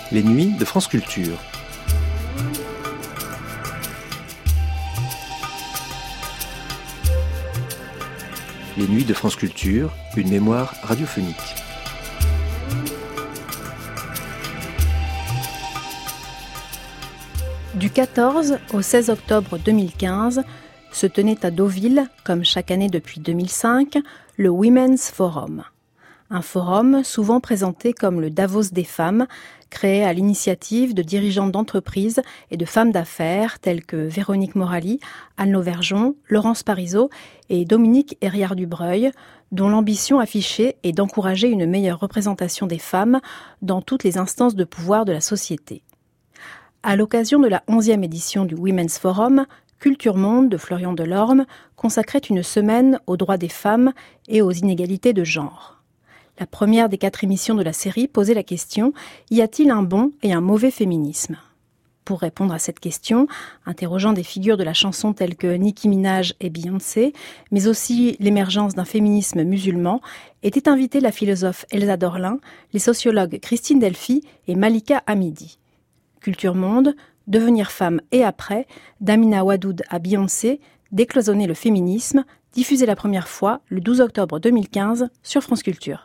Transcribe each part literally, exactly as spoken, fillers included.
Les nuits de France Culture. Les nuits de France Culture, une mémoire radiophonique. Du quatorze au seize octobre deux mille quinze, se tenait à Deauville, comme chaque année depuis deux mille cinq, le Women's Forum. Un forum souvent présenté comme le Davos des femmes, créé à l'initiative de dirigeantes d'entreprises et de femmes d'affaires telles que Véronique Morali, Anne Lauvergeon, Laurence Parisot et Dominique Hérriard-Dubreuil, dont l'ambition affichée est d'encourager une meilleure représentation des femmes dans toutes les instances de pouvoir de la société. À l'occasion de la onzième édition du Women's Forum, Culture Monde de Florian Delorme consacrait une semaine aux droits des femmes et aux inégalités de genre. La première des quatre émissions de la série posait la question « Y a-t-il un bon et un mauvais féminisme ?» Pour répondre à cette question, interrogeant des figures de la chanson telles que Nicki Minaj et Beyoncé, mais aussi l'émergence d'un féminisme musulman, était invitée la philosophe Elsa Dorlin, les sociologues Christine Delphi et Malika Hamidi. Culture Monde, Devenir femme et après, d'Amina Wadoud à Beyoncé, décloisonner le féminisme, diffusé la première fois le douze octobre deux mille quinze sur France Culture.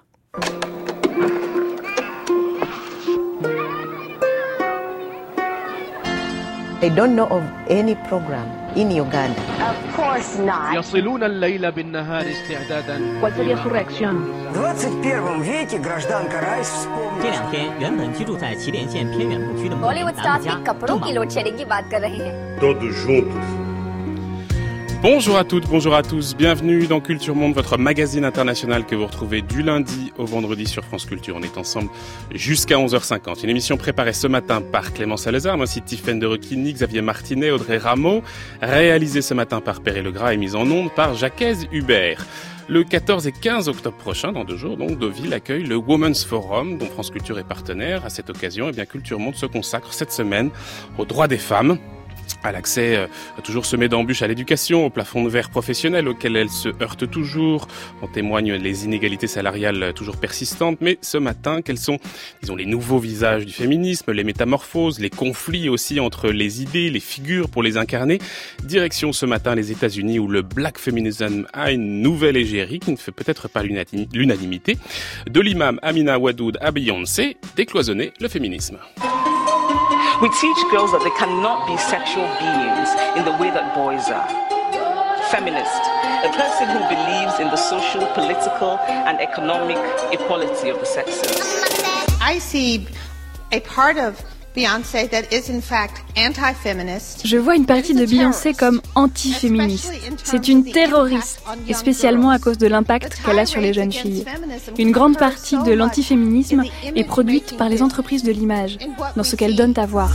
I don't know of any program in Uganda. Of course not. يصلون الليل بالنهار استعدادا. ¿Cuál sería su reacción? В двадцать первом веке гражданка Райс вспомнила. 这两天原本居住在祁连县偏远牧区的母亲 Bollywood stars के कपड़ों की load shedding की बात कर रहे हैं. Todos juntos. Bonjour à toutes, bonjour à tous, bienvenue dans Culture Monde, votre magazine international que vous retrouvez du lundi au vendredi sur France Culture. On est ensemble jusqu'à onze heures cinquante. Une émission préparée ce matin par Clément Salazar, mais aussi Tiffaine de Requigny, Xavier Martinet, Audrey Rameau, réalisée ce matin par Perret Legras et mise en onde par Jacques Hubert. Le quatorze et quinze octobre prochain, dans deux jours, donc, Deauville accueille le Women's Forum, dont France Culture est partenaire. À cette occasion, eh bien, Culture Monde se consacre cette semaine aux droits des femmes, à l'accès euh, toujours semé d'embûches à l'éducation, au plafond de verre professionnel auquel elle se heurte toujours. En témoignent les inégalités salariales toujours persistantes. Mais ce matin, quels sont, disons, les nouveaux visages du féminisme, les métamorphoses, les conflits aussi entre les idées, les figures pour les incarner? Direction ce matin les États-Unis où le black feminism a une nouvelle égérie qui ne fait peut-être pas l'unanimité. De l'imam Amina Wadoud à Beyoncé, décloisonner le féminisme. We teach girls that they cannot be sexual beings in the way that boys are. Feminist, a person who believes in the social, political, and economic equality of the sexes. I see a part of Beyoncé that is in fact anti-feminist. Je vois une partie de Beyoncé comme anti-féministe. C'est une terroriste, et spécialement à cause de l'impact qu'elle a sur les jeunes filles. Une grande partie de l'antiféminisme est produite par les entreprises de l'image, dans ce qu'elles donnent à voir.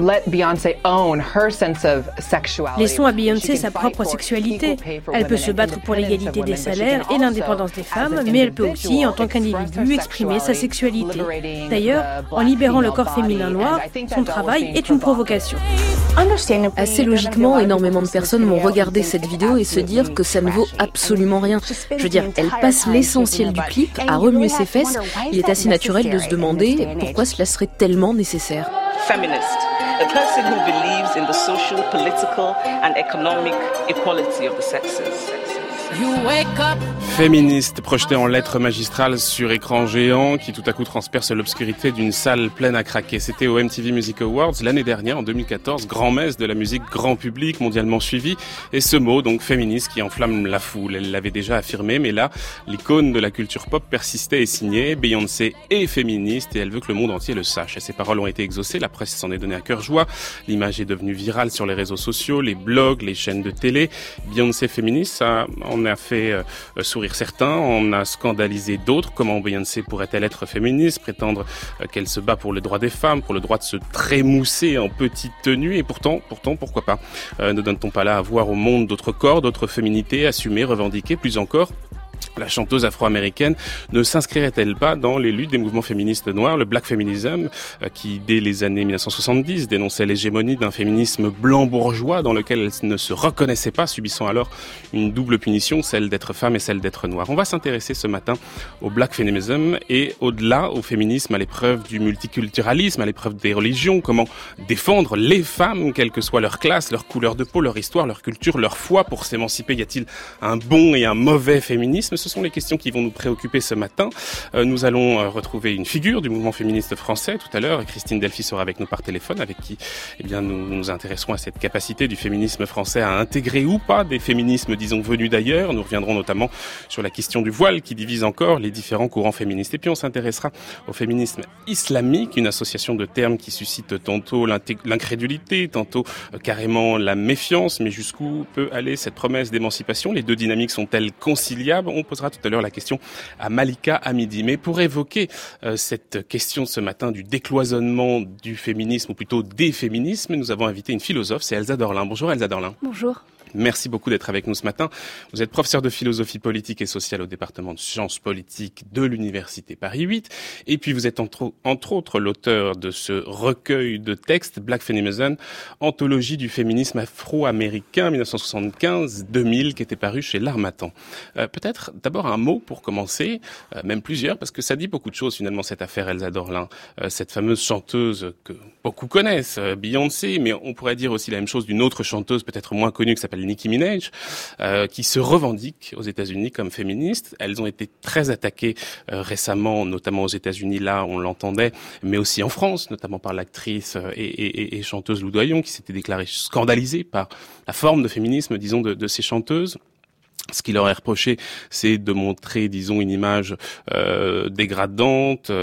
Laissons à Beyoncé sa propre sexualité. Elle peut se battre pour l'égalité des salaires et l'indépendance des femmes, mais elle peut aussi, en tant qu'individu, exprimer sa sexualité. D'ailleurs, en libérant le corps féminin noir, son travail est une provocation. Assez logiquement, énormément de personnes vont regarder cette vidéo et se dire que ça ne vaut absolument rien. Je veux dire, elle passe l'essentiel du clip à remuer ses fesses. Il est assez naturel de se demander pourquoi cela serait tellement nécessaire. Feminist, a person who believes in the social, political, and economic equality of the sexes. Féministe, projeté en lettres magistrales sur écran géant qui tout à coup transperce l'obscurité d'une salle pleine à craquer. C'était au M T V Music Awards l'année dernière, en deux mille quatorze, grand-messe de la musique grand public mondialement suivie. Et ce mot, donc féministe, qui enflamme la foule. Elle l'avait déjà affirmé, mais là, l'icône de la culture pop persistait et signait. Beyoncé est féministe et elle veut que le monde entier le sache. Et ses paroles ont été exaucées, la presse s'en est donnée à cœur joie. L'image est devenue virale sur les réseaux sociaux, les blogs, les chaînes de télé. Beyoncé féministe, ça, on a fait euh, sourire certains, on a scandalisé d'autres. Comment Beyoncé pourrait-elle être féministe, prétendre euh, qu'elle se bat pour les droits des femmes, pour le droit de se trémousser en petite tenue? Et pourtant, pourtant, pourquoi pas euh, ne donne-t-on pas là à voir au monde d'autres corps, d'autres féminités, assumées, revendiquées, plus encore La chanteuse afro-américaine ne s'inscrirait-elle pas dans les luttes des mouvements féministes noirs, le black feminism, euh, qui dès les années dix-neuf cent soixante-dix dénonçait l'hégémonie d'un féminisme blanc bourgeois dans lequel elle ne se reconnaissait pas, subissant alors une double punition, celle d'être femme et celle d'être noire. On va s'intéresser ce matin au black feminism et au-delà au féminisme, à l'épreuve du multiculturalisme, à l'épreuve des religions, comment défendre les femmes, quelle que soit leur classe, leur couleur de peau, leur histoire, leur culture, leur foi pour s'émanciper. Y a-t-il un bon et un mauvais féminisme? Ce sont les questions qui vont nous préoccuper ce matin. Euh, nous allons euh, retrouver une figure du mouvement féministe français tout à l'heure. Christine Delphi sera avec nous par téléphone, avec qui eh bien, nous nous intéresserons à cette capacité du féminisme français à intégrer ou pas des féminismes, disons, venus d'ailleurs. Nous reviendrons notamment sur la question du voile qui divise encore les différents courants féministes. Et puis on s'intéressera au féminisme islamique, une association de termes qui suscite tantôt l'incrédulité, tantôt euh, carrément la méfiance. Mais jusqu'où peut aller cette promesse d'émancipation? Les deux dynamiques sont-elles conciliables? On posera tout à l'heure la question à Malika Hamidi. Mais pour évoquer euh, cette question ce matin du décloisonnement du féminisme, ou plutôt des féminismes, nous avons invité une philosophe, c'est Elsa Dorlin. Bonjour Elsa Dorlin. Bonjour. Merci beaucoup d'être avec nous ce matin. Vous êtes professeur de philosophie politique et sociale au département de sciences politiques de l'université Paris huit. Et puis vous êtes entre, entre autres l'auteur de ce recueil de textes, Black Feminism, anthologie du féminisme afro-américain dix-neuf cent soixante-quinze deux mille, qui était paru chez L'Harmattan. Euh, peut-être d'abord un mot pour commencer, euh, même plusieurs, parce que ça dit beaucoup de choses finalement cette affaire Elsa Dorlin. Euh, cette fameuse chanteuse que beaucoup connaissent, euh, Beyoncé, mais on pourrait dire aussi la même chose d'une autre chanteuse peut-être moins connue qui s'appelle Nicki Minaj, euh, qui se revendiquent aux États-Unis comme féministes. Elles ont été très attaquées euh, récemment, notamment aux États-Unis, là on l'entendait, mais aussi en France, notamment par l'actrice et, et, et chanteuse Lou Doyon, qui s'était déclarée scandalisée par la forme de féminisme, disons, de, de ces chanteuses. Ce qui leur est reproché, c'est de montrer, disons, une image euh, dégradante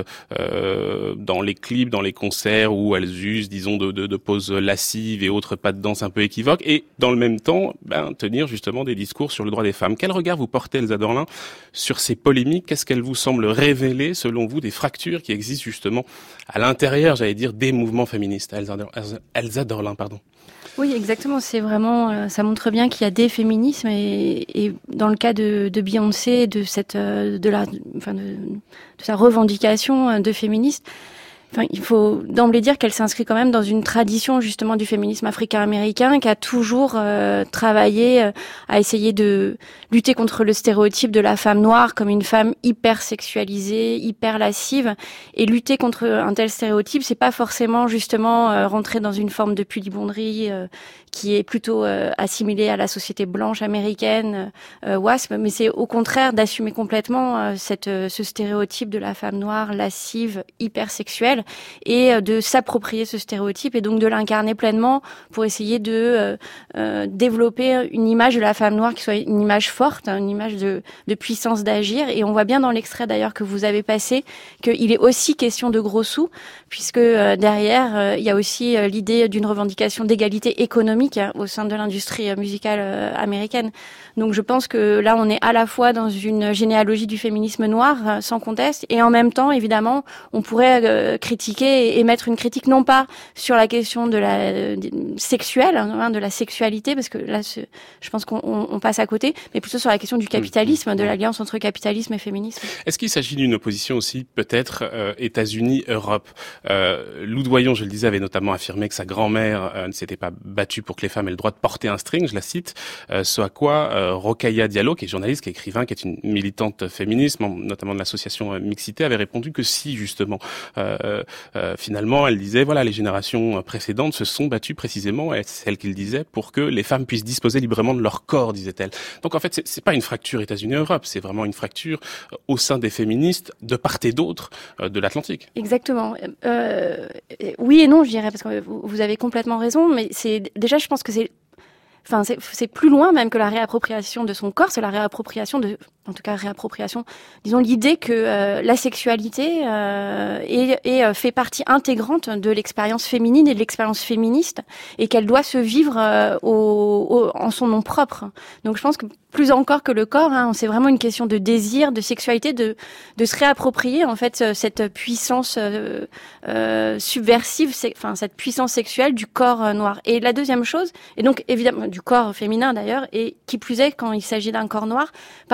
euh, dans les clips, dans les concerts où elles usent, disons, de, de, de poses lascives et autres pas de danse un peu équivoques, et dans le même temps, ben, tenir justement des discours sur le droit des femmes. Quel regard vous portez, Elsa Dorlin, sur ces polémiques? Qu'est-ce qu'elles vous semblent révéler, selon vous, des fractures qui existent justement à l'intérieur, j'allais dire, des mouvements féministes? Elsa, Elsa Dorlin, pardon. Oui, exactement. C'est vraiment, ça montre bien qu'il y a des féminismes et, et dans le cas de, de Beyoncé, de cette, de la, enfin de, de sa revendication de féministe. Enfin, il faut d'emblée dire qu'elle s'inscrit quand même dans une tradition justement du féminisme africain-américain qui a toujours euh, travaillé euh, à essayer de lutter contre le stéréotype de la femme noire comme une femme hyper sexualisée, hyper lascive. Et lutter contre un tel stéréotype, c'est pas forcément justement euh, rentrer dans une forme de pudibonderie euh, qui est plutôt euh, assimilée à la société blanche américaine, euh, W A S P, mais c'est au contraire d'assumer complètement euh, cette, euh, ce stéréotype de la femme noire lascive, hyper sexuelle, et de s'approprier ce stéréotype et donc de l'incarner pleinement pour essayer de euh, euh, développer une image de la femme noire qui soit une image forte, hein, une image de, de puissance d'agir. Et on voit bien dans l'extrait d'ailleurs que vous avez passé qu'il est aussi question de gros sous, puisque euh, derrière euh, il y a aussi euh, l'idée d'une revendication d'égalité économique hein, au sein de l'industrie euh, musicale euh, américaine. Donc je pense que là on est à la fois dans une généalogie du féminisme noir euh, sans conteste, et en même temps évidemment on pourrait euh, critiquer et mettre une critique non pas sur la question de la de, sexuelle, hein, de la sexualité, parce que là, je pense qu'on on passe à côté, mais plutôt sur la question du capitalisme, de l'alliance entre capitalisme et féminisme. Est-ce qu'il s'agit d'une opposition aussi, peut-être, euh, États-Unis-Europe? euh, Lou Doyon, je le disais, avait notamment affirmé que sa grand-mère euh, ne s'était pas battue pour que les femmes aient le droit de porter un string, je la cite, euh, ce à quoi euh, Rokhaya Diallo, qui est journaliste, qui est écrivain, qui est une militante féministe, notamment de l'association euh, Mixité, avait répondu que si, justement. Euh, Euh, finalement, elle disait, voilà, les générations précédentes se sont battues précisément, et c'est elle qui le disait, pour que les femmes puissent disposer librement de leur corps, disait-elle. Donc en fait, c'est, c'est pas une fracture États-Unis-Europe, c'est vraiment une fracture au sein des féministes de part et d'autre euh, de l'Atlantique. Exactement. Euh, oui et non, je dirais, parce que vous avez complètement raison, mais c'est déjà, je pense que c'est Enfin, c'est, c'est plus loin même que la réappropriation de son corps, c'est la réappropriation de, en tout cas réappropriation, disons l'idée que euh, la sexualité euh, est, est euh, fait partie intégrante de l'expérience féminine et de l'expérience féministe, et qu'elle doit se vivre euh, au, au, en son nom propre. Donc je pense que plus encore que le corps, hein, c'est vraiment une question de désir, de sexualité, de, de se réapproprier en fait cette puissance euh, euh, subversive, c'est, enfin cette puissance sexuelle du corps euh, noir. Et la deuxième chose, et donc évidemment du corps féminin d'ailleurs, et qui plus est quand il s'agit d'un corps noir, parce que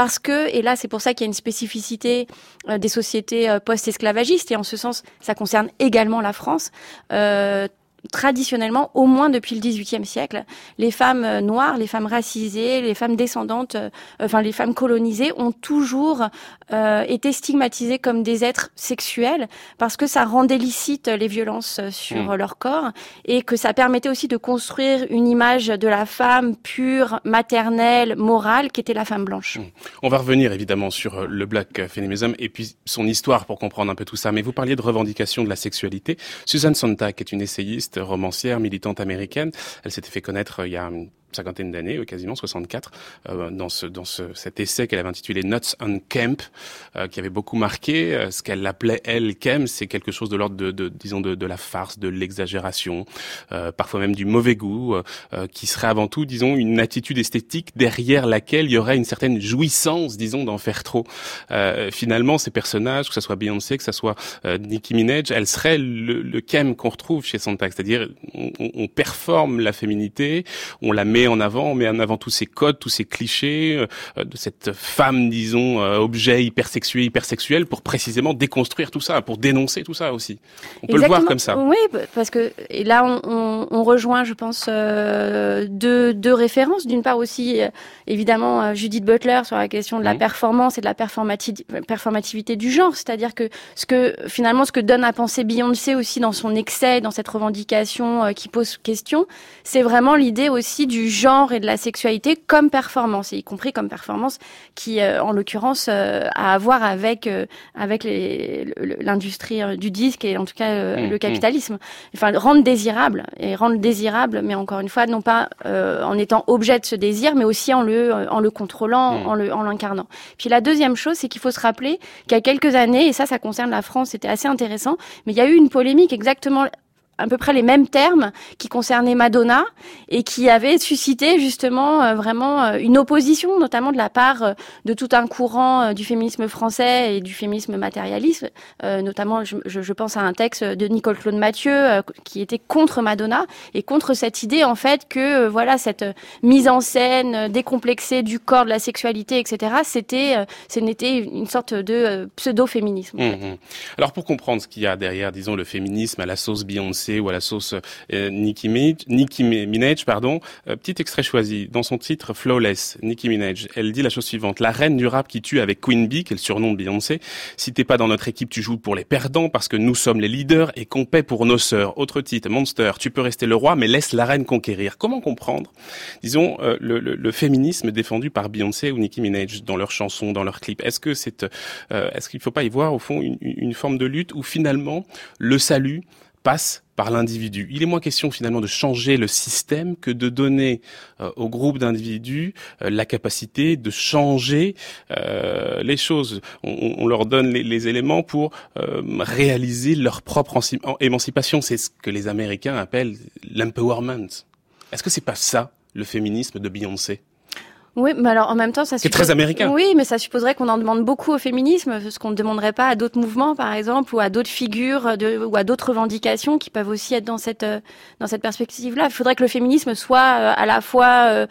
peu, et là c'est pour ça qu'il y a une spécificité euh, des sociétés euh, post-esclavagistes, et en ce sens ça concerne également la France. Euh, Traditionnellement, au moins depuis le dix-huitième siècle, les femmes noires, les femmes racisées, les femmes descendantes, euh, enfin les femmes colonisées ont toujours euh, été stigmatisées comme des êtres sexuels parce que ça rendait licite les violences sur mmh. leur corps et que ça permettait aussi de construire une image de la femme pure, maternelle, morale, qui était la femme blanche. Mmh. On va revenir évidemment sur le Black Feminism et puis son histoire pour comprendre un peu tout ça. Mais vous parliez de revendication de la sexualité. Susan Sontag est une essayiste, romancière, militante américaine. Elle s'était fait connaître euh, il y a une cinquantaine d'années, euh, quasiment soixante-quatre, euh, dans ce dans ce cet essai qu'elle avait intitulé Nuts on Camp, euh, qui avait beaucoup marqué. Euh, ce qu'elle appelait elle camp, c'est quelque chose de l'ordre de, de disons de, de la farce, de l'exagération, euh, parfois même du mauvais goût, euh, qui serait avant tout, disons, une attitude esthétique derrière laquelle il y aurait une certaine jouissance, disons, d'en faire trop. Euh, finalement, ces personnages, que ce soit Beyoncé, que ce soit euh, Nicki Minaj, elle serait le, le camp qu'on retrouve chez Sontag, c'est-à-dire on, on performe la féminité, on la met en avant, on met en avant tous ces codes, tous ces clichés euh, de cette femme, disons, euh, objet hypersexué, hypersexuel, pour précisément déconstruire tout ça, pour dénoncer tout ça aussi. On peut Exactement. Le voir comme ça. Oui, parce que et là on, on, on rejoint, je pense, euh, deux, deux références. D'une part aussi, euh, évidemment, euh, Judith Butler sur la question de la mmh. performance et de la performati- performativité du genre, c'est-à-dire que ce que finalement ce que donne à penser Beyoncé aussi dans son excès, dans cette revendication euh, qui pose question, c'est vraiment l'idée aussi du genre et de la sexualité comme performance, et y compris comme performance qui, euh, en l'occurrence, euh, a à voir avec euh, avec les, le, l'industrie euh, du disque et en tout cas euh, mmh, le capitalisme. Enfin, rendre désirable et rendre désirable, mais encore une fois, non pas euh, en étant objet de ce désir, mais aussi en le en le contrôlant, mmh. en le en l'incarnant. Puis la deuxième chose, c'est qu'il faut se rappeler qu'il y a quelques années, et ça, ça concerne la France, c'était assez intéressant, mais il y a eu une polémique exactement à peu près les mêmes termes qui concernaient Madonna et qui avaient suscité justement euh, vraiment euh, une opposition, notamment de la part euh, de tout un courant euh, du féminisme français et du féminisme matérialiste. Euh, notamment, je, je, je pense à un texte de Nicole Claude Mathieu euh, qui était contre Madonna et contre cette idée en fait que euh, voilà cette euh, mise en scène euh, décomplexée du corps, de la sexualité, et cetera. C'était, euh, ce n'était une sorte de euh, pseudo-féminisme. En fait. Mmh. Alors pour comprendre ce qu'il y a derrière, disons, le féminisme à la sauce Beyoncé ou à la sauce euh, Nicki Minaj, Nicki Minaj, pardon. Euh, petit extrait choisi. Dans son titre Flawless, Nicki Minaj, elle dit la chose suivante: la reine du rap qui tue avec Queen Bee, qui est le surnom de Beyoncé. Si t'es pas dans notre équipe, tu joues pour les perdants parce que nous sommes les leaders et qu'on paie pour nos sœurs. Autre titre, Monster, tu peux rester le roi mais laisse la reine conquérir. Comment comprendre, disons, euh, le, le, le féminisme défendu par Beyoncé ou Nicki Minaj dans leurs chansons, dans leurs clips? Est-ce que c'est, euh, est-ce qu'il faut pas y voir au fond une, une forme de lutte où finalement le salut passe par l'individu? Il est moins question finalement de changer le système que de donner euh, au groupe d'individus euh, la capacité de changer euh, les choses. On, on leur donne les, les éléments pour euh, réaliser leur propre émancipation. C'est ce que les Américains appellent l'empowerment. Est-ce que c'est pas ça le féminisme de Beyoncé? Oui, mais alors en même temps, ça c'est suppose... très américain. Oui, mais ça supposerait qu'on en demande beaucoup au féminisme, ce qu'on ne demanderait pas à d'autres mouvements, par exemple, ou à d'autres figures, de... ou à d'autres revendications qui peuvent aussi être dans cette dans cette perspective-là. Il faudrait que le féminisme soit à la fois, euh,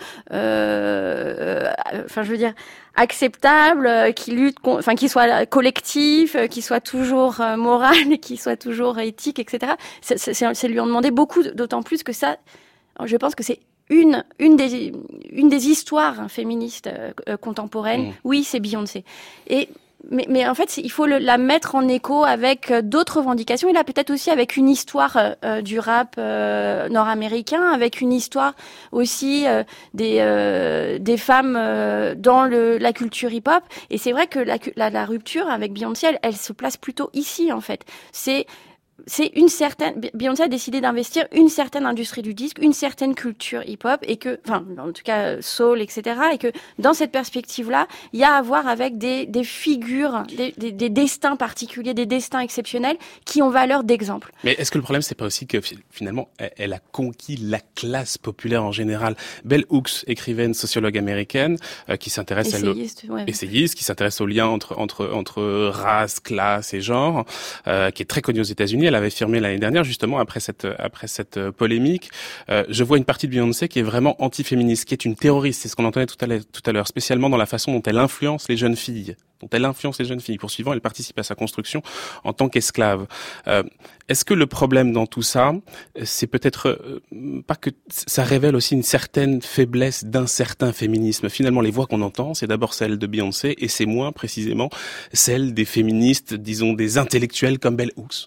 euh, enfin, je veux dire, acceptable, qui lutte, enfin, qui soit collectif, qui soit toujours moral, qui soit toujours éthique, et cetera. C'est, c'est, c'est lui en demander beaucoup, d'autant plus que ça, je pense que c'est Une, une des, une des histoires hein, féministes euh, contemporaines, mmh. oui, c'est Beyoncé. Et, mais, mais en fait, il faut le, la mettre en écho avec euh, d'autres revendications, et là peut-être aussi avec une histoire euh, du rap euh, nord-américain, avec une histoire aussi euh, des, euh, des femmes euh, dans le, la culture hip-hop. Et c'est vrai que la, la, la rupture avec Beyoncé, elle, elle se place plutôt ici, en fait. C'est c'est une certaine, Beyoncé a décidé d'investir une certaine industrie du disque, une certaine culture hip-hop, et que, enfin, en tout cas, soul, et cetera, et que dans cette perspective-là, il y a à voir avec des, des figures, des, des, des destins particuliers, des destins exceptionnels qui ont valeur d'exemple. Mais est-ce que le problème, c'est pas aussi que finalement, elle a conquis la classe populaire en général? Bell Hooks, écrivaine, sociologue américaine, euh, qui s'intéresse essayiste, à ouais. essayiste, qui s'intéresse au lien entre entre entre race, classe et genre, euh, qui est très connue aux États-Unis. Elle elle avait affirmé l'année dernière, justement, après cette, après cette polémique, euh, je vois une partie de Beyoncé qui est vraiment anti-féministe, qui est une terroriste. C'est ce qu'on entendait tout à l'heure, tout à l'heure, spécialement dans la façon dont elle influence les jeunes filles. dont elle influence les jeunes filles. Poursuivant, elle participe à sa construction en tant qu'esclave. Euh, est-ce que le problème dans tout ça, c'est peut-être euh, pas que ça révèle aussi une certaine faiblesse d'un certain féminisme? Finalement, les voix qu'on entend, c'est d'abord celles de Beyoncé et c'est moins précisément celles des féministes, disons des intellectuels comme Bell Hooks.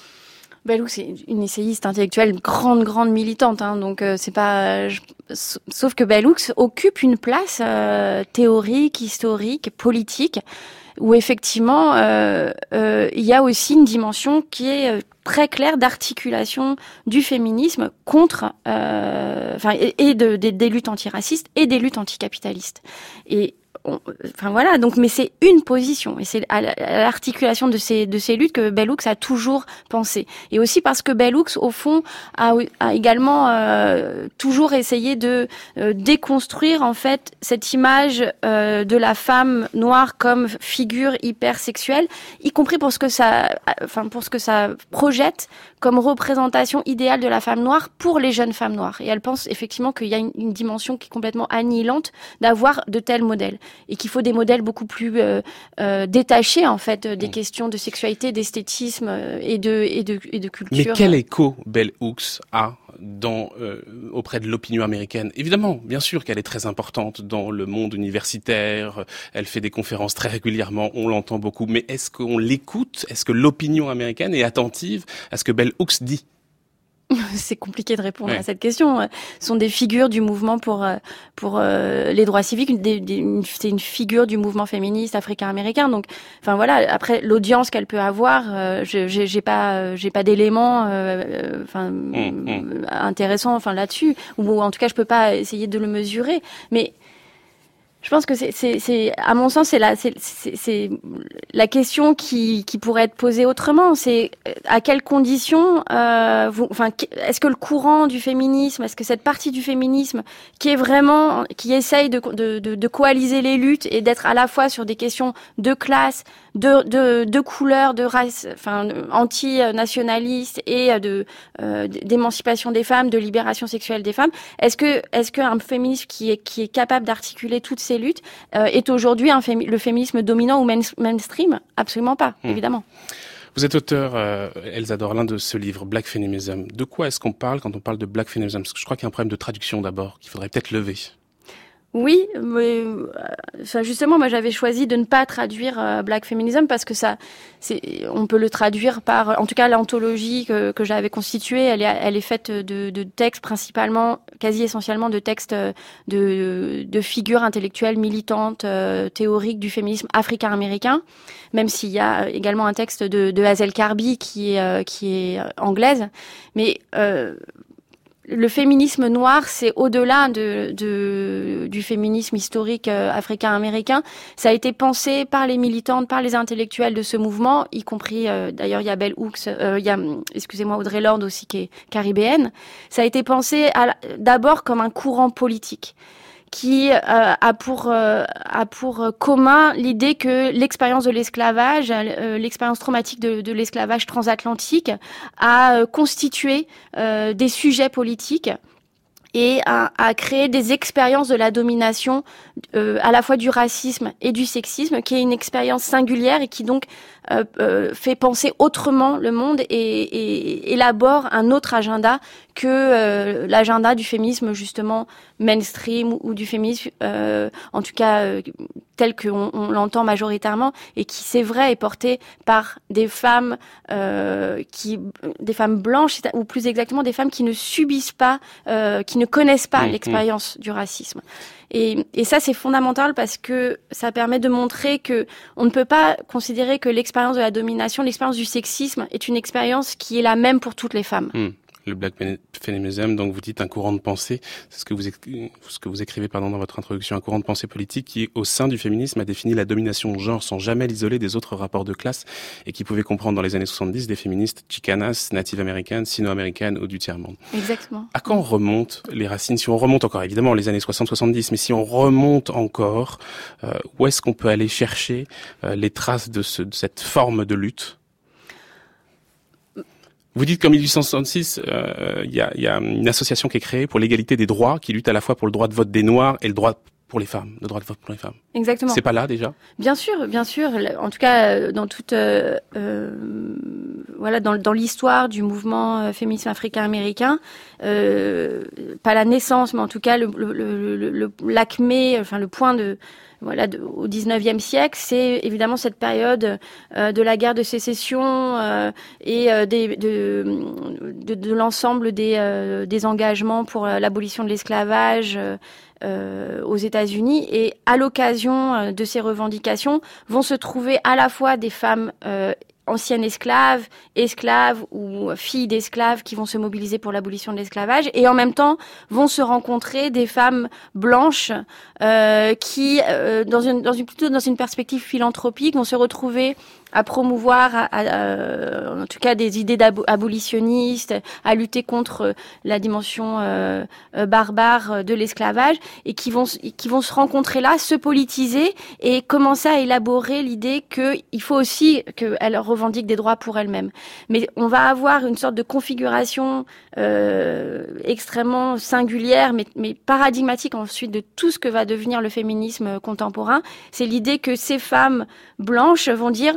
Bell Hooks, c'est une essayiste intellectuelle, une grande, grande militante, hein, donc euh, c'est pas. Je, sauf que Bell Hooks occupe une place euh, théorique, historique, politique, où effectivement euh, euh, il y a aussi une dimension qui est euh, très claire d'articulation du féminisme contre, euh, enfin, et, et de, de, des luttes antiracistes et des luttes anticapitalistes. Et Enfin voilà, donc mais c'est une position et c'est à l'articulation de ces de ces luttes que Bell Hooks a toujours pensé. Et aussi parce que Bell Hooks au fond a, a également euh, toujours essayé de euh, déconstruire en fait cette image euh, de la femme noire comme figure hypersexuelle, y compris pour ce que ça enfin pour ce que ça projette comme représentation idéale de la femme noire pour les jeunes femmes noires. Et elle pense effectivement qu'il y a une, une dimension qui est complètement annihilante d'avoir de tels modèles. Et qu'il faut des modèles beaucoup plus euh, euh, détachés en fait des mmh. questions de sexualité, d'esthétisme euh, et de et de et de culture. Mais quel écho Bell Hooks a dans euh, auprès de l'opinion américaine? Évidemment, bien sûr qu'elle est très importante dans le monde universitaire. Elle fait des conférences très régulièrement, on l'entend beaucoup. Mais est-ce qu'on l'écoute? Est-ce que l'opinion américaine est attentive à ce que Bell Hooks dit? C'est compliqué de répondre ouais. à cette question. Ce sont des figures du mouvement pour pour euh, les droits civiques. Des, des, une, c'est une figure du mouvement féministe africain-américain. Donc, enfin voilà. Après, l'audience qu'elle peut avoir, euh, je, j'ai, j'ai pas j'ai pas d'éléments, euh, enfin mmh, mmh. intéressants, enfin là-dessus. Ou, ou en tout cas, je peux pas essayer de le mesurer. Mais je pense que c'est, c'est, c'est, à mon sens, c'est la, c'est, c'est, c'est la question qui, qui pourrait être posée autrement. C'est à quelles conditions, euh, vous, enfin, est-ce que le courant du féminisme, est-ce que cette partie du féminisme qui est vraiment, qui essaye de, de, de, de coaliser les luttes et d'être à la fois sur des questions de classe, de, de, de couleur, de race, enfin, anti-nationaliste et de, euh, d'émancipation des femmes, de libération sexuelle des femmes, est-ce que, est-ce qu'un féminisme qui est, qui est capable d'articuler toutes ces luttes euh, est aujourd'hui un fémi- le féminisme dominant ou main- mainstream? Absolument pas, mmh. évidemment. Vous êtes auteur, euh, Elsa Dorlin, de ce livre, Black Feminism. De quoi est-ce qu'on parle quand on parle de Black Feminism? Parce que je crois qu'il y a un problème de traduction d'abord, qu'il faudrait peut-être lever. Oui, mais euh, justement, moi j'avais choisi de ne pas traduire euh, Black Feminism parce que ça, c'est, on peut le traduire par, en tout cas l'anthologie que, que j'avais constituée, elle est, elle est faite de, de textes principalement, quasi essentiellement de textes de, de figures intellectuelles militantes, euh, théoriques du féminisme africain-américain, même s'il y a également un texte de, de Hazel Carby qui est, euh, qui est anglaise, mais euh, le féminisme noir, c'est au-delà de, de, du féminisme historique euh, africain-américain. Ça a été pensé par les militantes, par les intellectuels de ce mouvement, y compris, euh, d'ailleurs, il y a Bell Hooks, euh, il y a, excusez-moi, Audre Lorde aussi, qui est caribéenne. Ça a été pensé à, d'abord comme un courant politique qui euh, a pour euh, a pour commun l'idée que l'expérience de l'esclavage, euh, l'expérience traumatique de, de l'esclavage transatlantique a euh, constitué euh, des sujets politiques et a, a créé des expériences de la domination euh, à la fois du racisme et du sexisme, qui est une expérience singulière et qui donc euh, euh, fait penser autrement le monde et, et élabore un autre agenda que euh, l'agenda du féminisme justement mainstream ou, ou du féminisme euh, en tout cas euh, tel qu'on on l'entend majoritairement et qui c'est vrai est porté par des femmes euh, qui des femmes blanches ou plus exactement des femmes qui ne subissent pas euh, qui ne connaissent pas mmh, l'expérience mmh. du racisme. Et, et ça, c'est fondamental parce que ça permet de montrer que on ne peut pas considérer que l'expérience de la domination, l'expérience du sexisme est une expérience qui est la même pour toutes les femmes. Mmh. Le Black Feminism, donc vous dites un courant de pensée, c'est ce que vous, ce que vous écrivez pardon, dans votre introduction, un courant de pensée politique qui, au sein du féminisme, a défini la domination de genre sans jamais l'isoler des autres rapports de classe et qui pouvait comprendre dans les années soixante-dix des féministes chicanas, native américaines, sino-américaines ou du tiers-monde. Exactement. À quand remontent les racines? Si on remonte encore, évidemment, les années soixante soixante-dix, mais si on remonte encore, euh, où est-ce qu'on peut aller chercher euh, les traces de, ce, de cette forme de lutte? Vous dites qu'en mille huit cent soixante-six, il euh, y, a, y a une association qui est créée pour l'égalité des droits, qui lutte à la fois pour le droit de vote des Noirs et le droit pour les femmes, le droit de vote pour les femmes. Exactement. C'est pas là déjà ? Bien sûr, bien sûr. En tout cas, dans toute, euh, euh, voilà, dans, dans l'histoire du mouvement euh, féminisme africain-américain, euh, pas la naissance, mais en tout cas le, le, le, le l'acmé, enfin le point de voilà, de, au dix-neuvième siècle, c'est évidemment cette période euh, de la guerre de sécession euh, et euh, des, de, de, de l'ensemble des, euh, des engagements pour euh, l'abolition de l'esclavage euh, euh, aux États-Unis. Et à l'occasion euh, de ces revendications, vont se trouver à la fois des femmes euh, anciennes esclaves, esclaves ou filles d'esclaves qui vont se mobiliser pour l'abolition de l'esclavage, et en même temps vont se rencontrer des femmes blanches euh, qui, euh, dans une, dans une plutôt dans une perspective philanthropique, vont se retrouver à promouvoir, à, à, à, en tout cas, des idées abolitionnistes, à lutter contre la dimension euh, barbare de l'esclavage, et qui vont, qui vont se rencontrer là, se politiser et commencer à élaborer l'idée qu'il faut aussi qu'elles revendiquent des droits pour elles-mêmes. Mais on va avoir une sorte de configuration euh, extrêmement singulière, mais, mais paradigmatique ensuite de tout ce que va devenir le féminisme contemporain. C'est l'idée que ces femmes blanches vont dire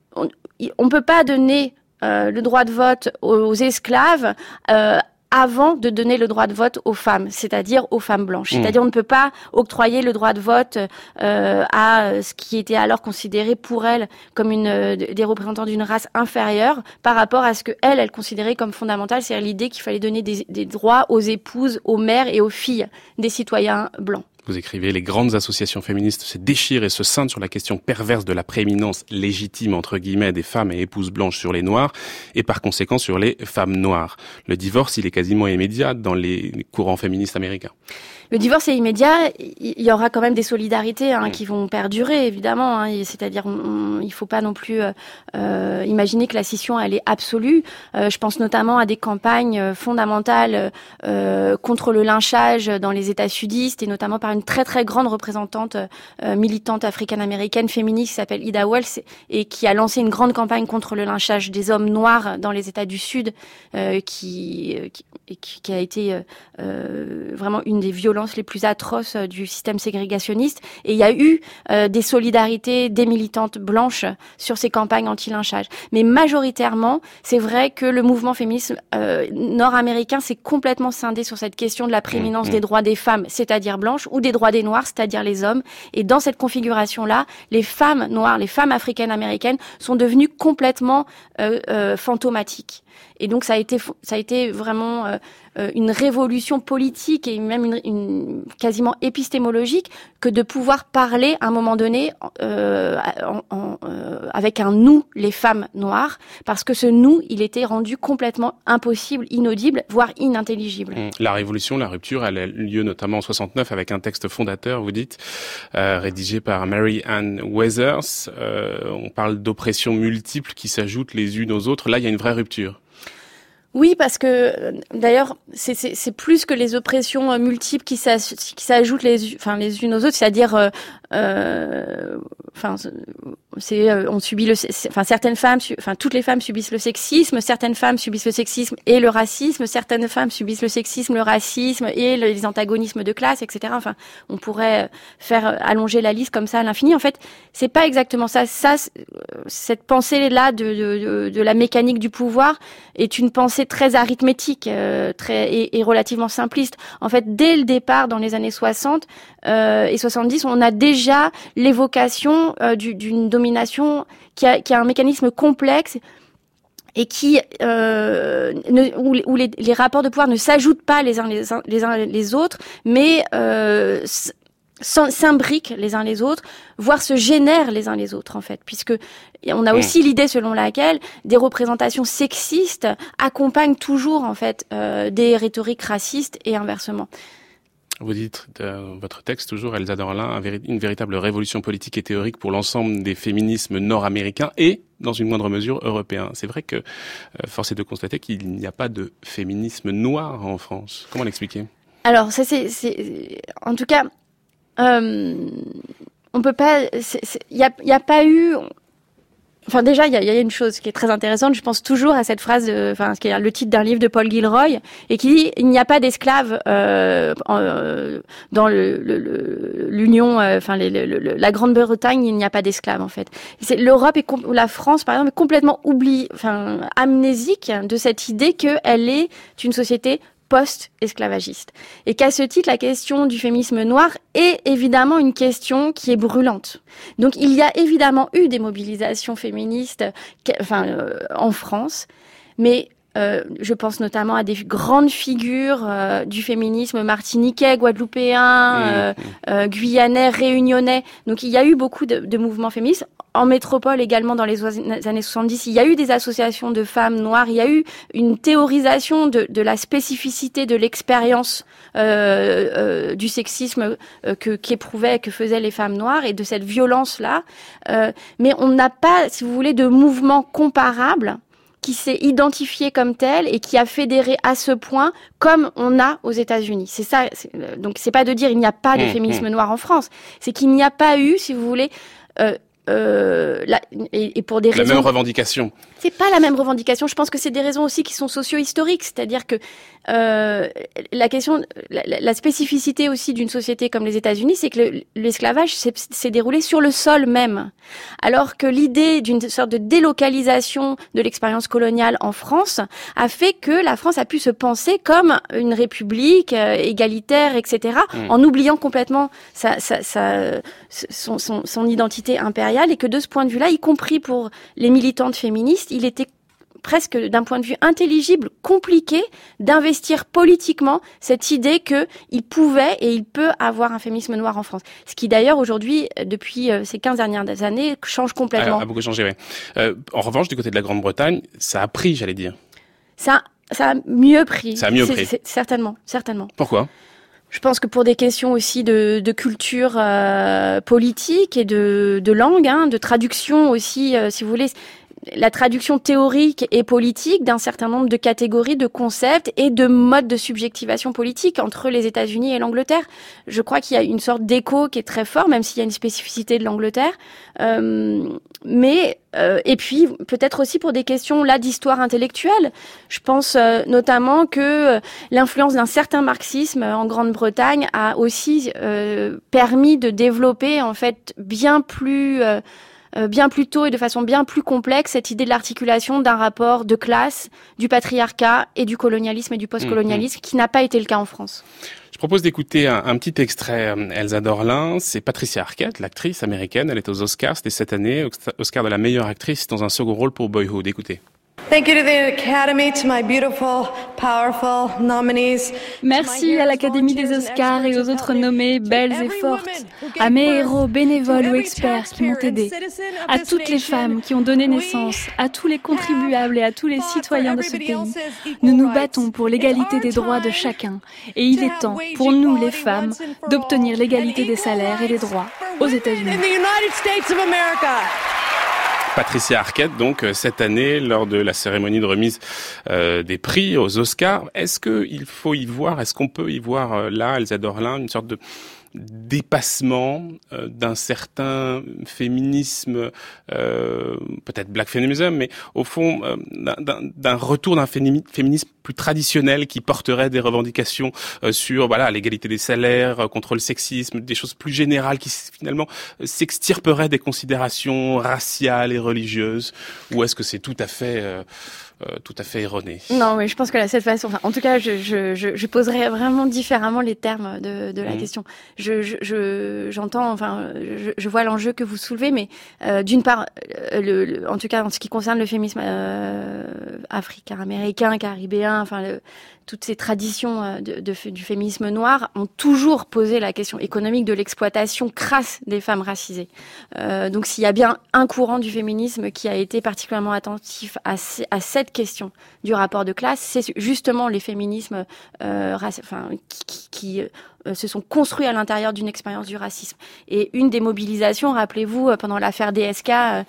on ne peut pas donner euh, le droit de vote aux, aux esclaves euh, avant de donner le droit de vote aux femmes, c'est-à-dire aux femmes blanches. Mmh. C'est-à-dire on ne peut pas octroyer le droit de vote euh, à ce qui était alors considéré pour elles comme une, euh, des représentants d'une race inférieure par rapport à ce que elles, elles considéraient comme fondamental, c'est-à-dire l'idée qu'il fallait donner des, des droits aux épouses, aux mères et aux filles des citoyens blancs. Vous écrivez « Les grandes associations féministes se déchirent et se scindent sur la question perverse de la prééminence légitime, entre guillemets, des femmes et épouses blanches sur les noirs, et par conséquent sur les femmes noires. Le divorce, il est quasiment immédiat dans les courants féministes américains. » Le divorce est immédiat, il y aura quand même des solidarités hein, mmh. qui vont perdurer, évidemment. Hein, c'est-à-dire, on, on, il ne faut pas non plus euh, imaginer que la scission, elle est absolue. Euh, je pense notamment à des campagnes fondamentales euh, contre le lynchage dans les États sudistes, et notamment par une très très grande représentante euh, militante africaine-américaine féministe qui s'appelle Ida Wells, et qui a lancé une grande campagne contre le lynchage des hommes noirs dans les États du Sud, euh, qui, qui, qui a été euh, vraiment une des violences les plus atroces du système ségrégationniste. Et il y a eu euh, des solidarités des militantes blanches sur ces campagnes anti-lynchage. Mais majoritairement, c'est vrai que le mouvement féministe euh, nord-américain s'est complètement scindé sur cette question de la prééminence mmh. des droits des femmes, c'est-à-dire blanches, ou des droits des noirs, c'est-à-dire les hommes. Et dans cette configuration-là, les femmes noires, les femmes africaines-américaines sont devenues complètement euh, euh, fantomatiques. Et donc ça a été ça a été vraiment euh, une révolution politique et même une, une quasiment épistémologique que de pouvoir parler à un moment donné euh, en, en, euh, avec un nous, les femmes noires, parce que ce nous, il était rendu complètement impossible, inaudible, voire inintelligible. La révolution, la rupture, elle a eu lieu notamment en soixante-neuf avec un texte fondateur, vous dites, euh, rédigé par Mary Ann Weathers. Euh, on parle d'oppressions multiples qui s'ajoutent les unes aux autres. Là, il y a une vraie rupture. Oui, parce que d'ailleurs, c'est, c'est, c'est plus que les oppressions euh, multiples qui, s'as, qui s'ajoutent les, enfin, les unes aux autres, c'est-à-dire, euh, euh, enfin, c'est, euh, on subit le, enfin, certaines femmes, enfin, toutes les femmes subissent le sexisme, certaines femmes subissent le sexisme et le racisme, certaines femmes subissent le sexisme, le racisme et le, les antagonismes de classe, et cetera. Enfin, on pourrait faire allonger la liste comme ça à l'infini. En fait, c'est pas exactement ça. Ça, cette pensée-là de, de, de, de la mécanique du pouvoir est une pensée très arithmétique, euh, très et, et relativement simpliste. En fait, dès le départ, dans les années soixante euh, et soixante-dix, on a déjà l'évocation euh, du, d'une domination qui a, qui a un mécanisme complexe et qui euh, ne, où, où les, les rapports de pouvoir ne s'ajoutent pas les uns les uns les, uns les autres, mais euh, s'imbriquent les uns les autres, voire se génèrent les uns les autres, en fait, puisque on a aussi mmh. l'idée selon laquelle des représentations sexistes accompagnent toujours, en fait, euh, des rhétoriques racistes et inversement. Vous dites dans votre texte toujours, Elsa Dorlin, une véritable révolution politique et théorique pour l'ensemble des féminismes nord-américains et, dans une moindre mesure, européens. C'est vrai que euh, force est de constater qu'il n'y a pas de féminisme noir en France. Comment l'expliquer ? Alors, ça c'est, c'est, en tout cas, euh, on peut pas, il y a, y a pas eu. Enfin, déjà, il y a, y a une chose qui est très intéressante. Je pense toujours à cette phrase, de, enfin, qui est le titre d'un livre de Paul Gilroy, et qui dit il n'y a pas d'esclaves euh, euh, dans le, le, le, l'Union, euh, enfin, les, le, le, la Grande-Bretagne, il n'y a pas d'esclaves en fait. C'est, L'Europe est ou la France, par exemple, est complètement oubliée, enfin, amnésique de cette idée qu'elle est une société post-esclavagiste. Et qu'à ce titre, la question du féminisme noir est évidemment une question qui est brûlante. Donc il y a évidemment eu des mobilisations féministes enfin, euh, en France, mais euh, je pense notamment à des grandes figures euh, du féminisme martiniquais, guadeloupéen, mmh. euh, euh, guyanais, réunionnais. Donc il y a eu beaucoup de, de mouvements féministes. En métropole également, dans les années soixante-dix, il y a eu des associations de femmes noires, il y a eu une théorisation de, de la spécificité de l'expérience euh, euh, du sexisme euh, que, qu'éprouvaient, que faisaient les femmes noires et de cette violence-là. Euh, mais on n'a pas, si vous voulez, de mouvement comparable qui s'est identifié comme tel et qui a fédéré à ce point comme on a aux États-Unis. C'est ça. C'est, donc c'est pas de dire il n'y a pas de mmh, féminisme mmh. noir en France, c'est qu'il n'y a pas eu, si vous voulez, euh, Euh, la, et, et pour des la raisons... même revendication. C'est pas la même revendication. Je pense que c'est des raisons aussi qui sont socio-historiques. C'est-à-dire que euh, la question, la, la spécificité aussi d'une société comme les États-Unis, c'est que le, l'esclavage s'est, s'est déroulé sur le sol même. Alors que l'idée d'une sorte de délocalisation de l'expérience coloniale en France a fait que la France a pu se penser comme une république euh, égalitaire, et cetera, mmh. en oubliant complètement sa, sa, sa, son, son, son identité impériale, et que de ce point de vue-là, y compris pour les militantes féministes, il était presque, d'un point de vue intelligible, compliqué d'investir politiquement cette idée qu'il pouvait et il peut avoir un féminisme noir en France. Ce qui d'ailleurs aujourd'hui, depuis ces quinze dernières années, change complètement. Alors, a beaucoup changé, oui. Euh, en revanche, du côté de la Grande-Bretagne, ça a pris, j'allais dire. Ça, ça a mieux pris. Ça a mieux c'est, pris. C'est, certainement, certainement. Pourquoi ? Je pense que pour des questions aussi de, de culture euh, politique et de, de langue, hein, de traduction aussi, euh, si vous voulez, la traduction théorique et politique d'un certain nombre de catégories, de concepts et de modes de subjectivation politique entre les États-Unis et l'Angleterre. Je crois qu'il y a une sorte d'écho qui est très fort, même s'il y a une spécificité de l'Angleterre. Euh, mais euh, et puis peut-être aussi pour des questions là d'histoire intellectuelle. Je pense euh, notamment que euh, l'influence d'un certain marxisme en Grande-Bretagne a aussi euh, permis de développer en fait bien plus euh, Euh, bien plus tôt et de façon bien plus complexe cette idée de l'articulation d'un rapport de classe, du patriarcat et du colonialisme et du postcolonialisme, mmh. qui n'a pas été le cas en France. Je propose d'écouter un, un petit extrait. Elsa Dorlin, c'est Patricia Arquette, l'actrice américaine. Elle est aux Oscars, c'était cette année, Oscar de la meilleure actrice dans un second rôle pour Boyhood. Écoutez. Thank you to the Academy, to my beautiful, powerful nominees. Merci à l'Académie des Oscars et aux autres nommées belles et fortes, à mes héros bénévoles ou experts qui m'ont aidé, à toutes les femmes qui ont donné naissance, à tous les contribuables et à tous les citoyens de ce pays. Nous nous battons pour l'égalité des droits de chacun et il est temps pour nous, les femmes, d'obtenir l'égalité des salaires et des droits aux États-Unis. Patricia Arquette, donc, cette année, lors de la cérémonie de remise euh, des prix aux Oscars. Est-ce qu'il faut y voir, est-ce qu'on peut y voir, euh, là, Elsa Dorlin, une sorte de dépassement euh, d'un certain féminisme, euh, peut-être black feminism, mais au fond, euh, d'un, d'un retour d'un féminisme plus traditionnel qui porterait des revendications euh, sur voilà l'égalité des salaires, euh, contre le sexisme, des choses plus générales qui finalement euh, s'extirperaient des considérations raciales et religieuses, ou est-ce que c'est tout à fait euh, Euh, tout à fait erroné. Non, mais je pense que là, cette façon, enfin, en tout cas, je, je, je, je poserais vraiment différemment les termes de, de la mmh. question. Je, je, je, j'entends, enfin, je, je vois l'enjeu que vous soulevez, mais euh, d'une part, le, le, en tout cas, en ce qui concerne le féminisme euh, africain-américain, caribéen, enfin, le, toutes ces traditions de, de, du féminisme noir ont toujours posé la question économique de l'exploitation crasse des femmes racisées. Euh, donc, s'il y a bien un courant du féminisme qui a été particulièrement attentif à, à cette question du rapport de classe, c'est justement les féminismes euh, raci- enfin, qui, qui, qui euh, se sont construits à l'intérieur d'une expérience du racisme. Et une des mobilisations, rappelez-vous, pendant l'affaire D S K, euh,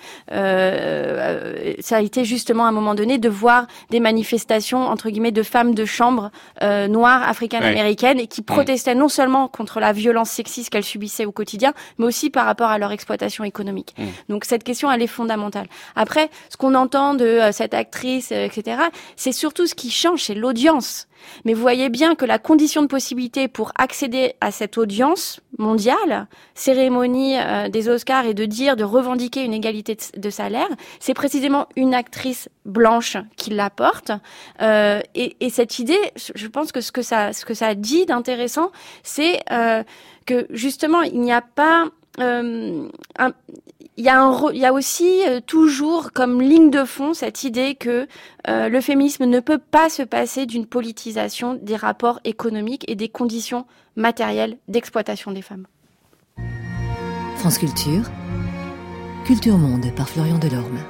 euh, ça a été justement à un moment donné de voir des manifestations, entre guillemets, de femmes de chambre euh, noires, africaines-américaines, ouais. et qui protestaient non seulement contre la violence sexiste qu'elles subissaient au quotidien, mais aussi par rapport à leur exploitation économique. Mmh. Donc cette question, elle est fondamentale. Après, ce qu'on entend de euh, cette actrice, euh, et cetera, c'est surtout ce qui change, c'est l'audience. Mais vous voyez bien que la condition de possibilité pour accéder à cette audience mondiale, cérémonie euh, des Oscars, et de dire, de revendiquer une égalité de, de salaire, c'est précisément une actrice blanche qui l'apporte. Euh, et, et cette idée, je pense que ce que ça, ce que ça dit d'intéressant, c'est euh, que justement, il n'y a pas... Euh, un, Il y a, un, il y a aussi euh, toujours comme ligne de fond cette idée que euh, le féminisme ne peut pas se passer d'une politisation des rapports économiques et des conditions matérielles d'exploitation des femmes. France Culture, Culture Monde par Florian Delorme.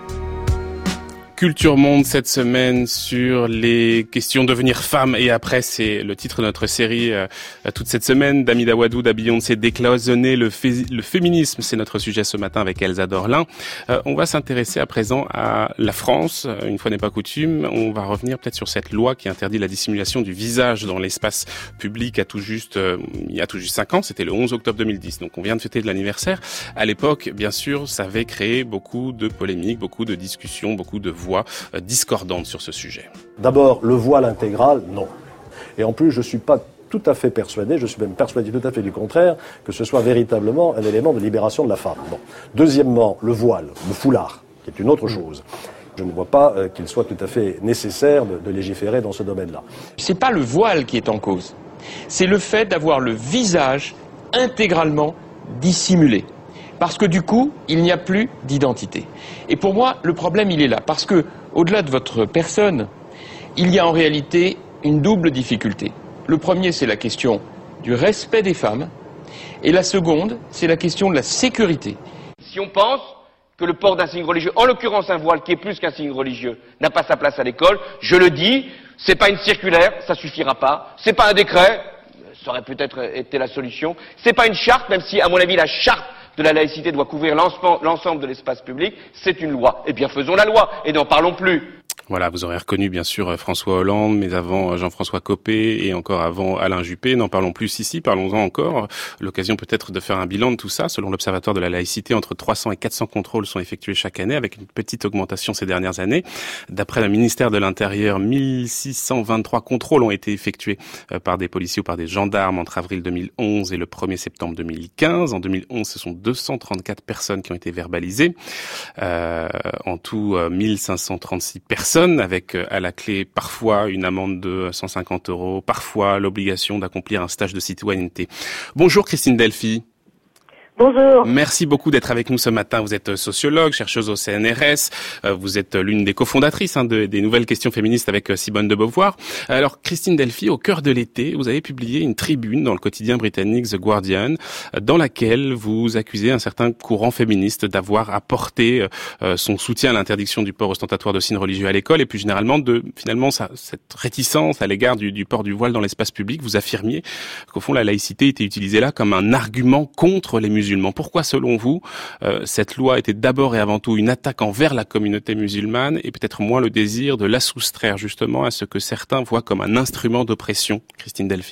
Culture Monde cette semaine sur les questions devenir femme et après, c'est le titre de notre série euh, toute cette semaine. d'Amida Wadud à Beyoncé, décloisonner le, fé- le féminisme, c'est notre sujet ce matin avec Elsa Dorlin. Euh, on va s'intéresser à présent à la France, une fois n'est pas coutume. On va revenir peut-être sur cette loi qui interdit la dissimulation du visage dans l'espace public à tout juste, euh, il y a tout juste cinq ans, c'était le onze octobre deux mille dix, donc on vient de fêter de l'anniversaire. À l'époque, bien sûr, ça avait créé beaucoup de polémiques, beaucoup de discussions, beaucoup de voix discordantes sur ce sujet. D'abord, le voile intégral, non. Et en plus, je ne suis pas tout à fait persuadé, je suis même persuadé tout à fait du contraire, que ce soit véritablement un élément de libération de la femme. Bon. Deuxièmement, le voile, le foulard, qui est une autre chose. Je ne vois pas euh, qu'il soit tout à fait nécessaire de, de légiférer dans ce domaine-là. C'est pas le voile qui est en cause, c'est le fait d'avoir le visage intégralement dissimulé. Parce que du coup, il n'y a plus d'identité. Et pour moi, le problème, il est là. Parce que, au-delà de votre personne, il y a en réalité une double difficulté. Le premier, c'est la question du respect des femmes. Et la seconde, c'est la question de la sécurité. Si on pense que le port d'un signe religieux, en l'occurrence un voile qui est plus qu'un signe religieux, n'a pas sa place à l'école, je le dis, c'est pas une circulaire, ça suffira pas. C'est pas un décret, ça aurait peut-être été la solution. C'est pas une charte, même si, à mon avis, la charte de la laïcité doit couvrir l'ensemble de l'espace public, c'est une loi. Eh bien, faisons la loi et n'en parlons plus. Voilà, vous aurez reconnu bien sûr François Hollande, mais avant Jean-François Copé et encore avant Alain Juppé. N'en parlons plus ici, parlons-en encore. L'occasion peut-être de faire un bilan de tout ça. Selon l'Observatoire de la laïcité, entre trois cents et quatre cents contrôles sont effectués chaque année, avec une petite augmentation ces dernières années. D'après le ministère de l'Intérieur, mille six cent vingt-trois contrôles ont été effectués par des policiers ou par des gendarmes entre avril deux mille onze et le premier septembre deux mille quinze. En deux mille onze, ce sont deux cent trente-quatre personnes qui ont été verbalisées. Euh, en tout, mille cinq cent trente-six personnes. Avec à la clé parfois une amende de cent cinquante euros, parfois l'obligation d'accomplir un stage de citoyenneté. Bonjour Christine Delphi. Bonjour. Merci beaucoup d'être avec nous ce matin. Vous êtes sociologue, chercheuse au C N R S. Vous êtes l'une des cofondatrices hein, de, des nouvelles questions féministes avec Simone de Beauvoir. Alors, Christine Delphi, au cœur de l'été, vous avez publié une tribune dans le quotidien britannique The Guardian, dans laquelle vous accusez un certain courant féministe d'avoir apporté euh, son soutien à l'interdiction du port ostentatoire de signes religieux à l'école et plus généralement de finalement ça, cette réticence à l'égard du, du port du voile dans l'espace public. Vous affirmiez qu'au fond la laïcité était utilisée là comme un argument contre les musulmans. Pourquoi, selon vous, euh, cette loi était d'abord et avant tout une attaque envers la communauté musulmane et peut-être moins le désir de la soustraire justement à ce que certains voient comme un instrument d'oppression, Christine Delphi?